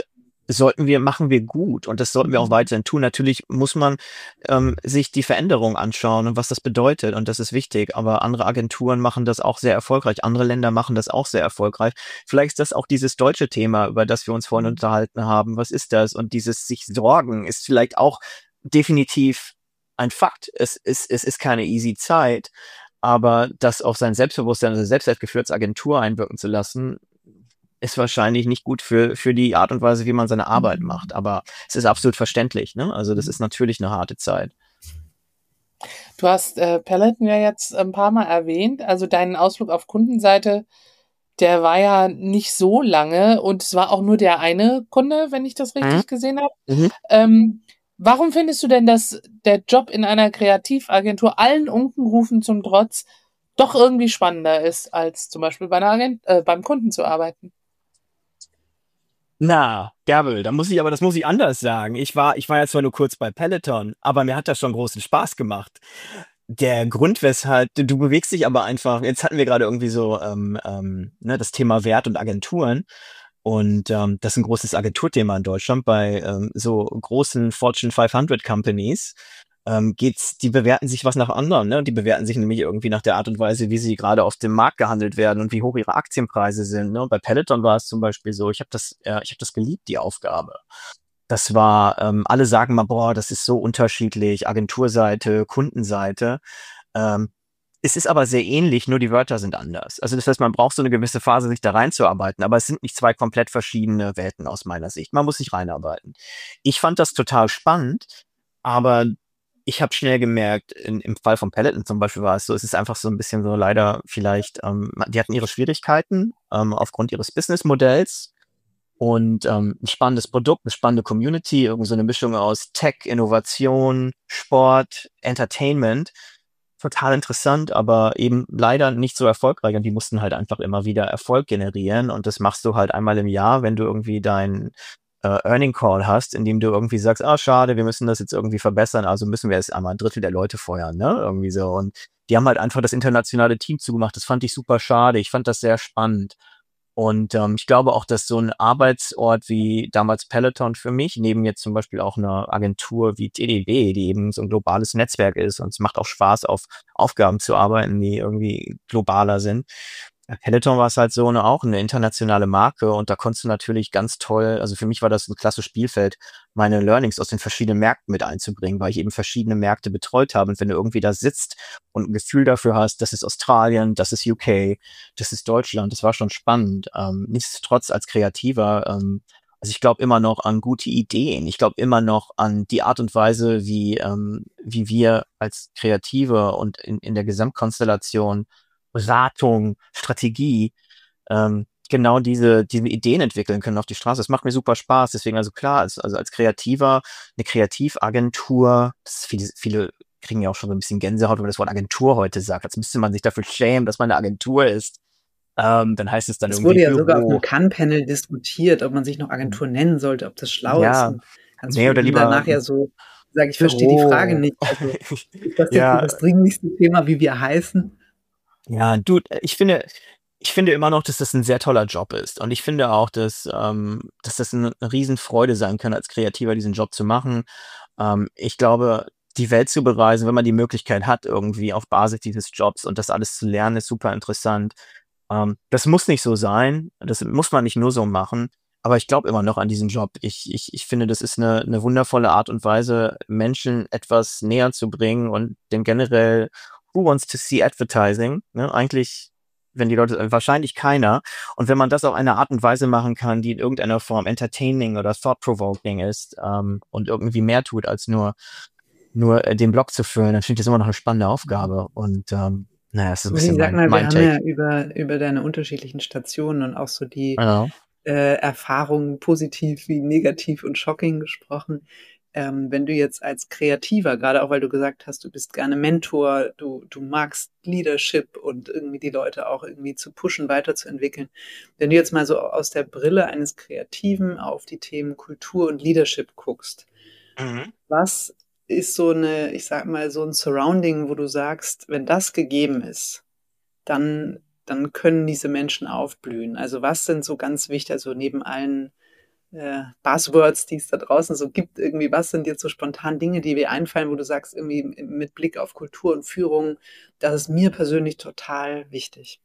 sollten wir, machen wir gut und das sollten wir auch weiterhin tun. Natürlich muss man ähm, sich die Veränderung anschauen und was das bedeutet und das ist wichtig, aber andere Agenturen machen das auch sehr erfolgreich, andere Länder machen das auch sehr erfolgreich. Vielleicht ist das auch dieses deutsche Thema, über das wir uns vorhin unterhalten haben. Was ist das? Und dieses sich sorgen ist vielleicht auch definitiv ein Fakt. Es ist, es ist keine easy Zeit, aber das auf sein Selbstbewusstsein, also selbst als geführte Agentur einwirken zu lassen, ist wahrscheinlich nicht gut für, für die Art und Weise, wie man seine Arbeit macht. Aber es ist absolut verständlich, ne? Also das ist natürlich eine harte Zeit. Du hast äh, Peloton ja jetzt ein paar Mal erwähnt. Also deinen Ausflug auf Kundenseite, der war ja nicht so lange und es war auch nur der eine Kunde, wenn ich das richtig Mhm. gesehen habe. Mhm. Ähm, warum findest du denn, dass der Job in einer Kreativagentur allen Unkenrufen zum Trotz doch irgendwie spannender ist, als zum Beispiel bei einer Agent, äh, beim Kunden zu arbeiten? Na, Gabel, da muss ich aber, das muss ich anders sagen. Ich war, ich war ja zwar nur kurz bei Peloton, aber mir hat das schon großen Spaß gemacht. Der Grund, weshalb, du, du bewegst dich aber einfach, jetzt hatten wir gerade irgendwie so ähm, ähm, ne, das Thema Wert und Agenturen. Und ähm, das ist ein großes Agenturthema in Deutschland bei ähm, so großen Fortune fünfhundert Companies. Ähm, geht's, die bewerten sich was nach anderen, ne? Die bewerten sich nämlich irgendwie nach der Art und Weise, wie sie gerade auf dem Markt gehandelt werden und wie hoch ihre Aktienpreise sind. Ne? Bei Peloton war es zum Beispiel so, ich habe das, äh, ich habe das geliebt, die Aufgabe. Das war, ähm, alle sagen mal, boah, das ist so unterschiedlich, Agenturseite, Kundenseite. Ähm, es ist aber sehr ähnlich, nur die Wörter sind anders. Also das heißt, man braucht so eine gewisse Phase, sich da reinzuarbeiten, aber es sind nicht zwei komplett verschiedene Welten aus meiner Sicht. Man muss sich reinarbeiten. Ich fand das total spannend, aber ich habe schnell gemerkt, in, im Fall von Peloton zum Beispiel war es so, es ist einfach so ein bisschen so leider vielleicht, ähm, die hatten ihre Schwierigkeiten ähm, aufgrund ihres Businessmodells und ähm, ein spannendes Produkt, eine spannende Community, irgend so eine Mischung aus Tech, Innovation, Sport, Entertainment. Total interessant, aber eben leider nicht so erfolgreich und die mussten halt einfach immer wieder Erfolg generieren und das machst du halt einmal im Jahr, wenn du irgendwie dein äh, Earning Call hast, in dem du irgendwie sagst, ah, schade, wir müssen das jetzt irgendwie verbessern, also müssen wir jetzt einmal ein Drittel der Leute feuern, ne, irgendwie so. Und die haben halt einfach das internationale Team zugemacht. Das fand ich super schade. Ich fand das sehr spannend. Und ähm, ich glaube auch, dass so ein Arbeitsort wie damals Peloton für mich, neben jetzt zum Beispiel auch einer Agentur wie T D B, die eben so ein globales Netzwerk ist und es macht auch Spaß, auf Aufgaben zu arbeiten, die irgendwie globaler sind. Bei Peloton war es halt so eine, auch eine internationale Marke und da konntest du natürlich ganz toll, also für mich war das ein klasse Spielfeld, meine Learnings aus den verschiedenen Märkten mit einzubringen, weil ich eben verschiedene Märkte betreut habe. Und wenn du irgendwie da sitzt und ein Gefühl dafür hast, das ist Australien, das ist U K, das ist Deutschland, das war schon spannend. Ähm, nichtsdestotrotz als Kreativer, ähm, also ich glaube immer noch an gute Ideen. Ich glaube immer noch an die Art und Weise, wie, ähm, wie wir als Kreative und in, in der Gesamtkonstellation Beratung, Strategie, ähm, genau diese, diese Ideen entwickeln können auf die Straße. Das macht mir super Spaß. Deswegen, also klar, als, also als Kreativer, eine Kreativagentur, das ist viele, viele kriegen ja auch schon so ein bisschen Gänsehaut, wenn man das Wort Agentur heute sagt. Als müsste man sich dafür schämen, dass man eine Agentur ist. Ähm, dann heißt es dann Es irgendwie wurde ja sogar auf einem Büro. Cannes-Panel diskutiert, ob man sich noch Agentur nennen sollte, ob das schlau ist. Ja, Und ganz nee, viele oder haben lieber danach ja so gesagt, ich verstehe die Frage Büro. nicht. Also ist das jetzt so Ja, das dringlichste Thema, wie wir heißen? ja, du, ich finde, ich finde immer noch, dass das ein sehr toller Job ist. Und ich finde auch, dass, ähm, dass das eine Riesenfreude sein kann, als Kreativer diesen Job zu machen. Ähm, ich glaube, die Welt zu bereisen, wenn man die Möglichkeit hat, irgendwie auf Basis dieses Jobs und das alles zu lernen, ist super interessant. Ähm, das muss nicht so sein. Das muss man nicht nur so machen. Aber ich glaube immer noch an diesen Job. Ich, ich, ich finde, das ist eine, eine wundervolle Art und Weise, Menschen etwas näher zu bringen und dem generell Who wants to see advertising? Ne? Eigentlich, wenn die Leute, wahrscheinlich keiner. Und wenn man das auf eine Art und Weise machen kann, die in irgendeiner Form entertaining oder thought-provoking ist ähm, und irgendwie mehr tut, als nur, nur äh, den Blog zu füllen, dann finde ich das immer noch eine spannende Aufgabe. Und ähm, naja, das ist ein Uli, bisschen sag mein, mal, wir mein haben ja Take. über, über deine unterschiedlichen Stationen und auch so die Ja. äh, Erfahrungen positiv wie negativ und shocking gesprochen. Ähm, wenn du jetzt als Kreativer, gerade auch weil du gesagt hast, du bist gerne Mentor, du, du magst Leadership und irgendwie die Leute auch irgendwie zu pushen, weiterzuentwickeln. Wenn du jetzt mal so aus der Brille eines Kreativen auf die Themen Kultur und Leadership guckst, Mhm. was ist so eine, ich sag mal, so ein Surrounding, wo du sagst, wenn das gegeben ist, dann, dann können diese Menschen aufblühen. Also was sind so ganz wichtig, also neben allen äh, Buzzwords, die es da draußen so gibt? Irgendwie, was sind jetzt so spontan Dinge, die dir einfallen, wo du sagst, irgendwie mit Blick auf Kultur und Führung, das ist mir persönlich total wichtig?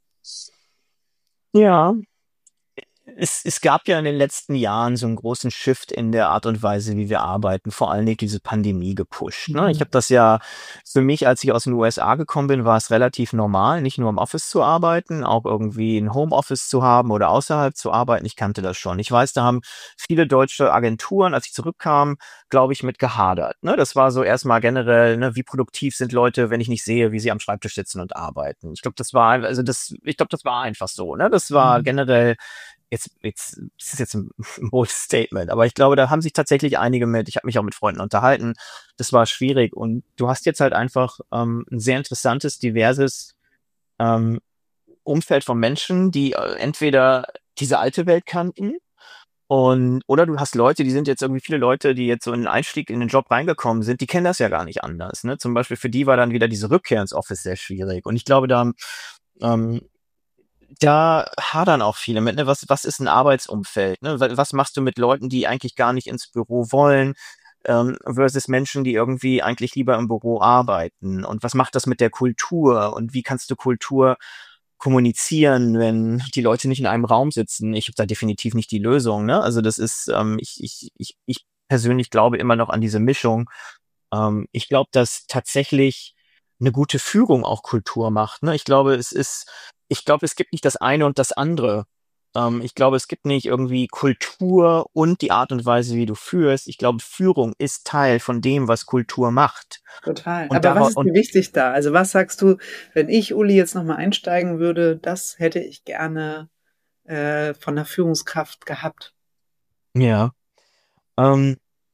Ja, es, es gab ja in den letzten Jahren so einen großen Shift in der Art und Weise, wie wir arbeiten, vor allem durch diese Pandemie gepusht. Ne? Ich habe das ja für mich, als ich aus den U S A gekommen bin, war es relativ normal, nicht nur im Office zu arbeiten, auch irgendwie ein Homeoffice zu haben oder außerhalb zu arbeiten. Ich kannte das schon. Ich weiß, da haben viele deutsche Agenturen, als ich zurückkam, glaube ich, mit gehadert. Ne? Das war so erstmal generell, ne, wie produktiv sind Leute, wenn ich nicht sehe, wie sie am Schreibtisch sitzen und arbeiten. Ich glaube, das war, also das, ich glaube, das war einfach so. Ne? Das war generell Jetzt, jetzt, das ist jetzt ein, ein boldes Statement, aber ich glaube, da haben sich tatsächlich einige mit, ich habe mich auch mit Freunden unterhalten, das war schwierig und du hast jetzt halt einfach ähm, ein sehr interessantes, diverses ähm, Umfeld von Menschen, die äh, entweder diese alte Welt kannten und oder du hast Leute, die sind jetzt irgendwie viele Leute, die jetzt so in den Einstieg in den Job reingekommen sind, die kennen das ja gar nicht anders. Ne? Zum Beispiel für die war dann wieder diese Rückkehr ins Office sehr schwierig und ich glaube, da ähm, da hadern auch viele mit, ne? Was, was ist ein Arbeitsumfeld? Ne? Wa- Was machst du mit Leuten, die eigentlich gar nicht ins Büro wollen, ähm, versus Menschen, die irgendwie eigentlich lieber im Büro arbeiten? Und was macht das mit der Kultur? Und wie kannst du Kultur kommunizieren, wenn die Leute nicht in einem Raum sitzen? Ich habe da definitiv nicht die Lösung, ne? Also das ist, ähm, ich, ich, ich, ich persönlich glaube immer noch an diese Mischung. Ähm, ich glaube, dass tatsächlich eine gute Führung auch Kultur macht. Ne? Ich glaube, es ist, ich glaube, es gibt nicht das eine und das andere. Ähm, ich glaube, es gibt nicht irgendwie Kultur und die Art und Weise, wie du führst. Ich glaube, Führung ist Teil von dem, was Kultur macht. Total. Und Aber was daraus, ist und dir wichtig da? Also was sagst du, wenn ich, Uli, jetzt nochmal einsteigen würde, das hätte ich gerne äh, von der Führungskraft gehabt? ja, ähm,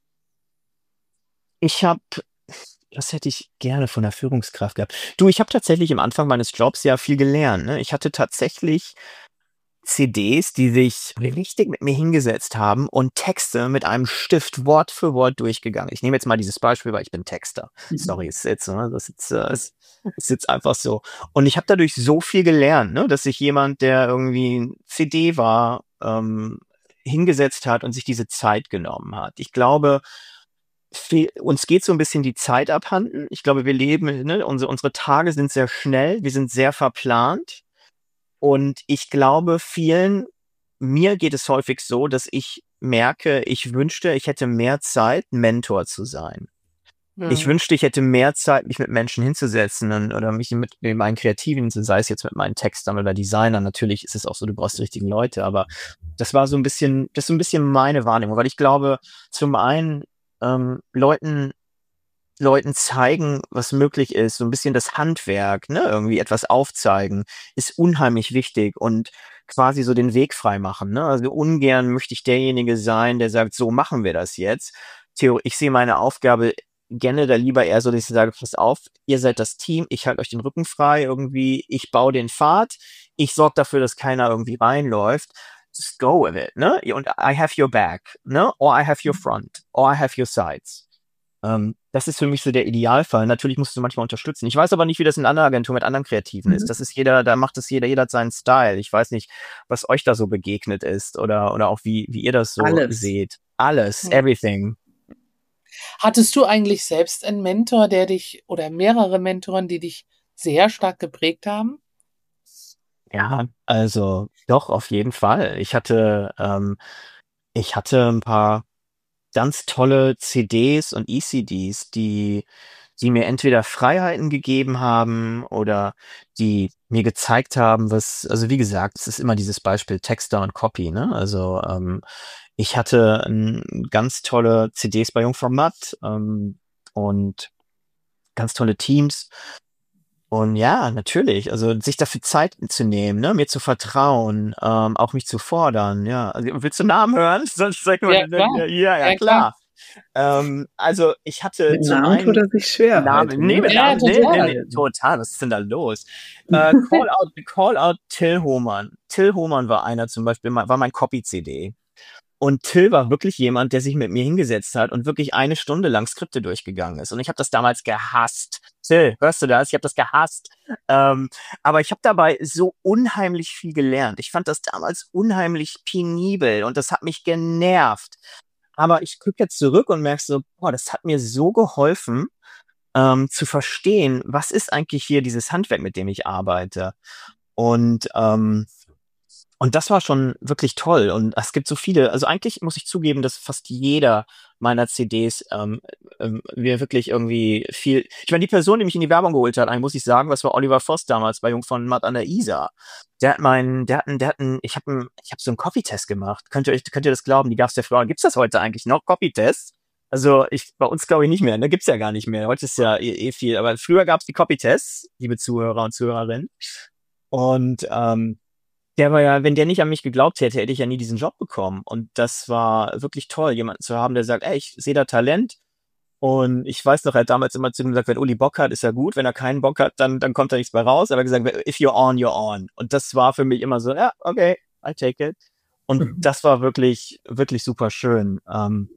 ich habe, das hätte ich gerne von der Führungskraft gehabt. Du, ich habe tatsächlich am Anfang meines Jobs ja viel gelernt. Ne? Ich hatte tatsächlich C Ds, die sich richtig mit mir hingesetzt haben und Texte mit einem Stift Wort für Wort durchgegangen. Ich nehme jetzt mal dieses Beispiel, weil ich bin Texter. Sorry, ist jetzt, ne, das ist, äh, ist, ist jetzt einfach so. Und ich habe dadurch so viel gelernt, ne, dass sich jemand, der irgendwie ein C D war, ähm, hingesetzt hat und sich diese Zeit genommen hat. Ich glaube, viel, uns geht so ein bisschen die Zeit abhanden. Ich glaube, wir leben, ne, unsere, unsere Tage sind sehr schnell, wir sind sehr verplant. Und ich glaube, vielen, mir geht es häufig so, dass ich merke, ich wünschte, ich hätte mehr Zeit, Mentor zu sein. Ich Hm. wünschte, ich hätte mehr Zeit, mich mit Menschen hinzusetzen und, oder mich mit, mit meinen Kreativen, sei es jetzt mit meinen Textern oder Designern. Natürlich ist es auch so, du brauchst die richtigen Leute, aber das war so ein bisschen, das ist so ein bisschen meine Wahrnehmung, weil ich glaube, zum einen ähm, Leuten Leuten zeigen, was möglich ist, so ein bisschen das Handwerk, ne, irgendwie etwas aufzeigen, ist unheimlich wichtig und quasi so den Weg frei machen, ne? Also ungern möchte ich derjenige sein, der sagt, so machen wir das jetzt. Theo, ich sehe meine Aufgabe generell lieber eher so, dass ich sage, pass auf, ihr seid das Team, ich halte euch den Rücken frei, irgendwie, ich baue den Pfad, ich sorge dafür, dass keiner irgendwie reinläuft. Just go with it, ne? Und I have your back, ne? Or I have your front, or I have your sides. Ähm, das ist für mich so der Idealfall. Natürlich musst du manchmal unterstützen. Ich weiß aber nicht, wie das in anderen Agenturen mit anderen Kreativen ist. Das ist jeder, da macht es jeder, jeder hat seinen Style. Ich weiß nicht, was euch da so begegnet ist oder, oder auch wie, wie ihr das so Alles. seht. Alles, Hm. everything. Hattest du eigentlich selbst einen Mentor, der dich, oder mehrere Mentoren, die dich sehr stark geprägt haben? Ja, also doch, auf jeden Fall. Ich hatte, ähm, ich hatte ein paar ganz tolle C Ds und E C Ds, die, die mir entweder Freiheiten gegeben haben oder die mir gezeigt haben, was, also wie gesagt, es ist immer dieses Beispiel Texter und Copy, ne? Also ähm, ich hatte ähm, ganz tolle C Ds bei Jungformat ähm, und ganz tolle Teams. Und ja, natürlich, also sich dafür Zeit zu nehmen, ne, mir zu vertrauen, ähm, auch mich zu fordern, ja. Also, willst du Namen hören? Sonst sag mal, Ja, klar. ja, ja, Ja, klar. klar. Ähm, also ich hatte Mit zum Namen tut einen er sich schwer Namen, heute, nee, ne? mit Ja, Namen, nee, nee, total. nee, total, was ist denn da los? Äh, Call out, Call out Till Hohmann. Till Hohmann war einer zum Beispiel, war mein Copy-C D. Und Till war wirklich jemand, der sich mit mir hingesetzt hat und wirklich eine Stunde lang Skripte durchgegangen ist. Und ich habe das damals gehasst. Till, hörst du das? Ich habe das gehasst. Ähm, aber ich habe dabei so unheimlich viel gelernt. Ich fand das damals unheimlich penibel und das hat mich genervt. Aber ich gucke jetzt zurück und merke so, boah, das hat mir so geholfen, ähm, zu verstehen, was ist eigentlich hier dieses Handwerk, mit dem ich arbeite. Und ähm, und das war schon wirklich toll. Und es gibt so viele, also eigentlich muss ich zugeben, dass fast jeder meiner C Ds ähm, ähm, mir wirklich irgendwie viel. Ich meine, die Person, die mich in die Werbung geholt hat, eigentlich muss ich sagen, was war Oliver Voss damals bei Jung von Matt an der Isar. Der hat meinen, der hat einen, der hat einen, ich habe einen, ich habe so einen Copy-Test gemacht. Könnt ihr euch, könnt ihr das glauben? Die gab's ja früher. Gibt's das heute eigentlich noch? Copy-Tests? Also ich, bei uns glaube ich nicht mehr, ne? Gibt's ja gar nicht mehr. Heute ist ja eh, eh viel. Aber früher gab's die Copy-Tests, liebe Zuhörer und Zuhörerinnen. Und ähm, der war ja, wenn der nicht an mich geglaubt hätte, hätte ich ja nie diesen Job bekommen. Und das war wirklich toll, jemanden zu haben, der sagt, ey, ich sehe da Talent. Und ich weiß noch, er hat damals immer zu ihm gesagt, wenn Uli Bock hat, ist er gut. Wenn er keinen Bock hat, dann, dann kommt da nichts mehr raus. Aber er hat gesagt, if you're on, you're on. Und das war für mich immer so, ja, okay, I'll take it. Und das war wirklich, wirklich super schön. Ähm,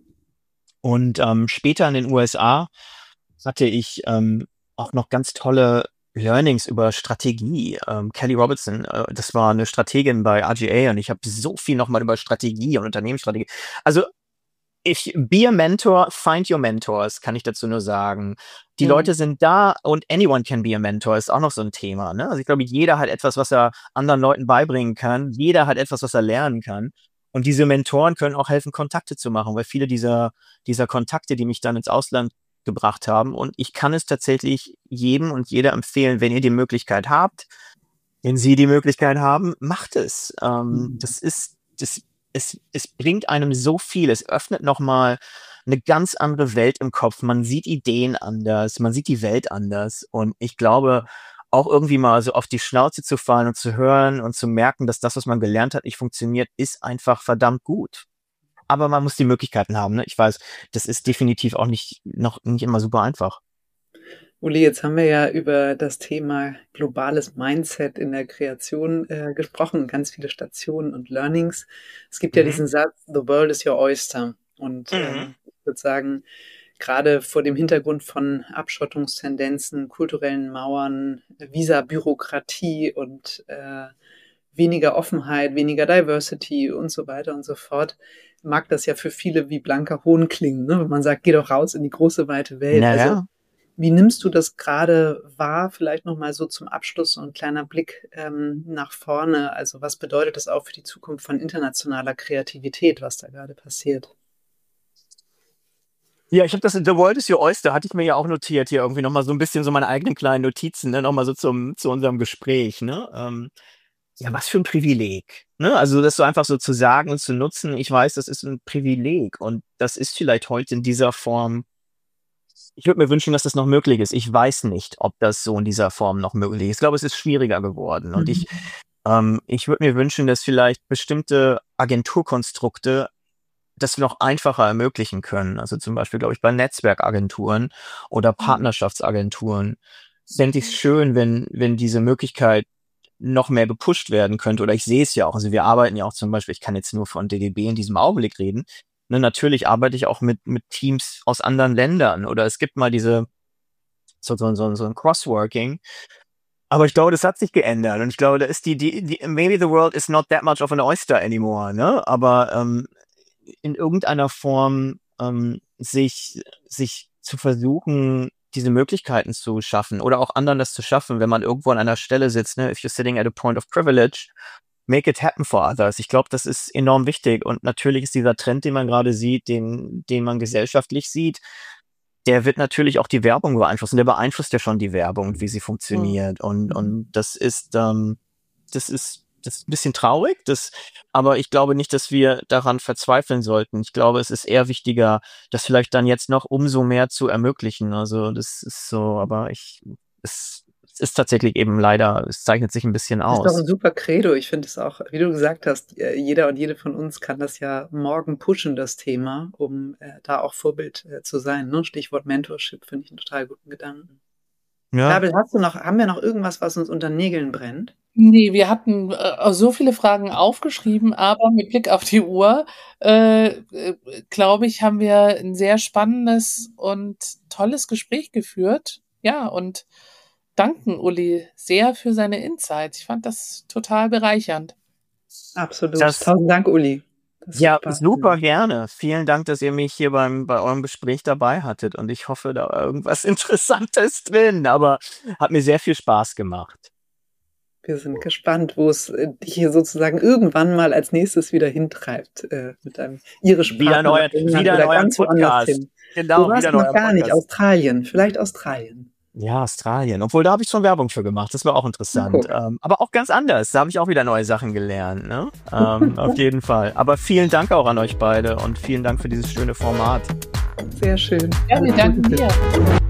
und ähm, später in den U S A hatte ich ähm, auch noch ganz tolle Learnings über Strategie. Ähm, Kelly Robertson, äh, das war eine Strategin bei R G A und ich habe so viel nochmal über Strategie und Unternehmensstrategie. Also ich, be a mentor, find your mentors, kann ich dazu nur sagen. Die Mhm. Leute sind da und anyone can be a mentor, ist auch noch so ein Thema. Ne? Also ich glaube, jeder hat etwas, was er anderen Leuten beibringen kann. Jeder hat etwas, was er lernen kann. Und diese Mentoren können auch helfen, Kontakte zu machen, weil viele dieser, dieser Kontakte, die mich dann ins Ausland gebracht haben. Und ich kann es tatsächlich jedem und jeder empfehlen, wenn ihr die Möglichkeit habt, wenn Sie die Möglichkeit haben, macht es. Ähm, Mhm. das ist, das, es, es bringt einem so viel. Es öffnet nochmal eine ganz andere Welt im Kopf. Man sieht Ideen anders, man sieht die Welt anders. Und ich glaube, auch irgendwie mal so auf die Schnauze zu fallen und zu hören und zu merken, dass das, was man gelernt hat, nicht funktioniert, ist einfach verdammt gut. Aber man muss die Möglichkeiten haben. Ne? Ich weiß, das ist definitiv auch nicht noch nicht immer super einfach. Uli, jetzt haben wir ja über das Thema globales Mindset in der Kreation äh, gesprochen, ganz viele Stationen und Learnings. Es gibt ja Mhm. diesen Satz, The world is your oyster. Und Mhm. ähm, ich würde sagen, gerade vor dem Hintergrund von Abschottungstendenzen, kulturellen Mauern, Visa-Bürokratie und äh, weniger Offenheit, weniger Diversity und so weiter und so fort, mag das ja für viele wie blanker Hohn klingen, ne? Wenn man sagt, geh doch raus in die große, weite Welt. Also Naja. wie nimmst du das gerade wahr? Vielleicht nochmal so zum Abschluss so ein kleiner Blick ähm, nach vorne. Also was bedeutet das auch für die Zukunft von internationaler Kreativität, was da gerade passiert? Ja, ich habe das in The World is Your Oyster, hatte ich mir ja auch notiert hier irgendwie nochmal so ein bisschen so meine eigenen kleinen Notizen, ne, nochmal so zum, zu unserem Gespräch, ne? Ähm, ja, was für ein Privileg, ne? Also das so einfach so zu sagen und zu nutzen, ich weiß, das ist ein Privileg und das ist vielleicht heute in dieser Form. Ich würde mir wünschen, dass das noch möglich ist. Ich weiß nicht, ob das so in dieser Form noch möglich ist. Ich glaube, es ist schwieriger geworden. Und ich, ähm, ich würde mir wünschen, dass vielleicht bestimmte Agenturkonstrukte das noch einfacher ermöglichen können. Also zum Beispiel, glaube ich, bei Netzwerkagenturen oder Partnerschaftsagenturen fände ich es schön, wenn, wenn diese Möglichkeit noch mehr gepusht werden könnte. Oder ich sehe es ja auch. Also wir arbeiten ja auch zum Beispiel, ich kann jetzt nur von D D B in diesem Augenblick reden. Ne, natürlich arbeite ich auch mit, mit Teams aus anderen Ländern. Oder es gibt mal diese, so, so, so, so ein Crossworking. Aber ich glaube, das hat sich geändert. Und ich glaube, da ist die, die, die, maybe the world is not that much of an oyster anymore, ne? Aber ähm, in irgendeiner Form ähm, sich, sich zu versuchen, diese Möglichkeiten zu schaffen oder auch anderen das zu schaffen, wenn man irgendwo an einer Stelle sitzt, ne? If you're sitting at a point of privilege, make it happen for others. Ich glaube, das ist enorm wichtig. Und natürlich ist dieser Trend, den man gerade sieht, den, den man gesellschaftlich sieht, der wird natürlich auch die Werbung beeinflussen. Der beeinflusst ja schon die Werbung und wie sie funktioniert. Und, und das ist, ähm, das ist, das ist ein bisschen traurig, das, aber ich glaube nicht, dass wir daran verzweifeln sollten. Ich glaube, es ist eher wichtiger, das vielleicht dann jetzt noch umso mehr zu ermöglichen. Also das ist so, aber ich, es, es ist tatsächlich eben leider, es zeichnet sich ein bisschen Das ist doch ein aus. super Credo. Ich finde es auch, wie du gesagt hast, äh, jeder und jede von uns kann das ja morgen pushen, das Thema, um äh, da auch Vorbild äh, zu sein. Ne? Stichwort Mentorship finde ich einen total guten Gedanken. Ja. Bärbel, hast du noch, haben wir noch irgendwas, was uns unter Nägeln brennt? Nee, wir hatten äh, so viele Fragen aufgeschrieben, aber mit Blick auf die Uhr, äh, äh, glaube ich, haben wir ein sehr spannendes und tolles Gespräch geführt. Ja, und danken Uli sehr für seine Insights. Ich fand das total bereichernd. Absolut. Das- Tausend Dank, Uli. Das Ja, Spaß super gemacht. gerne. Vielen Dank, dass ihr mich hier beim, bei eurem Gespräch dabei hattet und ich hoffe, da war irgendwas Interessantes drin, aber hat mir sehr viel Spaß gemacht. Wir sind gespannt, wo es äh, dich hier sozusagen irgendwann mal als nächstes wieder hintreibt äh, mit einem irischen Wieder Partner neuer- nach England wieder oder neuer ganz woanders Podcast. hin. Genau, Wo warst wieder du noch neuer gar nicht? Podcast. Australien, vielleicht Australien. Ja, Australien. Obwohl, da habe ich schon Werbung für gemacht. Das war auch interessant. Guck. Ähm, aber auch ganz anders. Da habe ich auch wieder neue Sachen gelernt. Ne? Ähm, auf jeden Fall. Aber vielen Dank auch an euch beide und vielen Dank für dieses schöne Format. Sehr schön. Ja, wir Alles danken Gute. dir.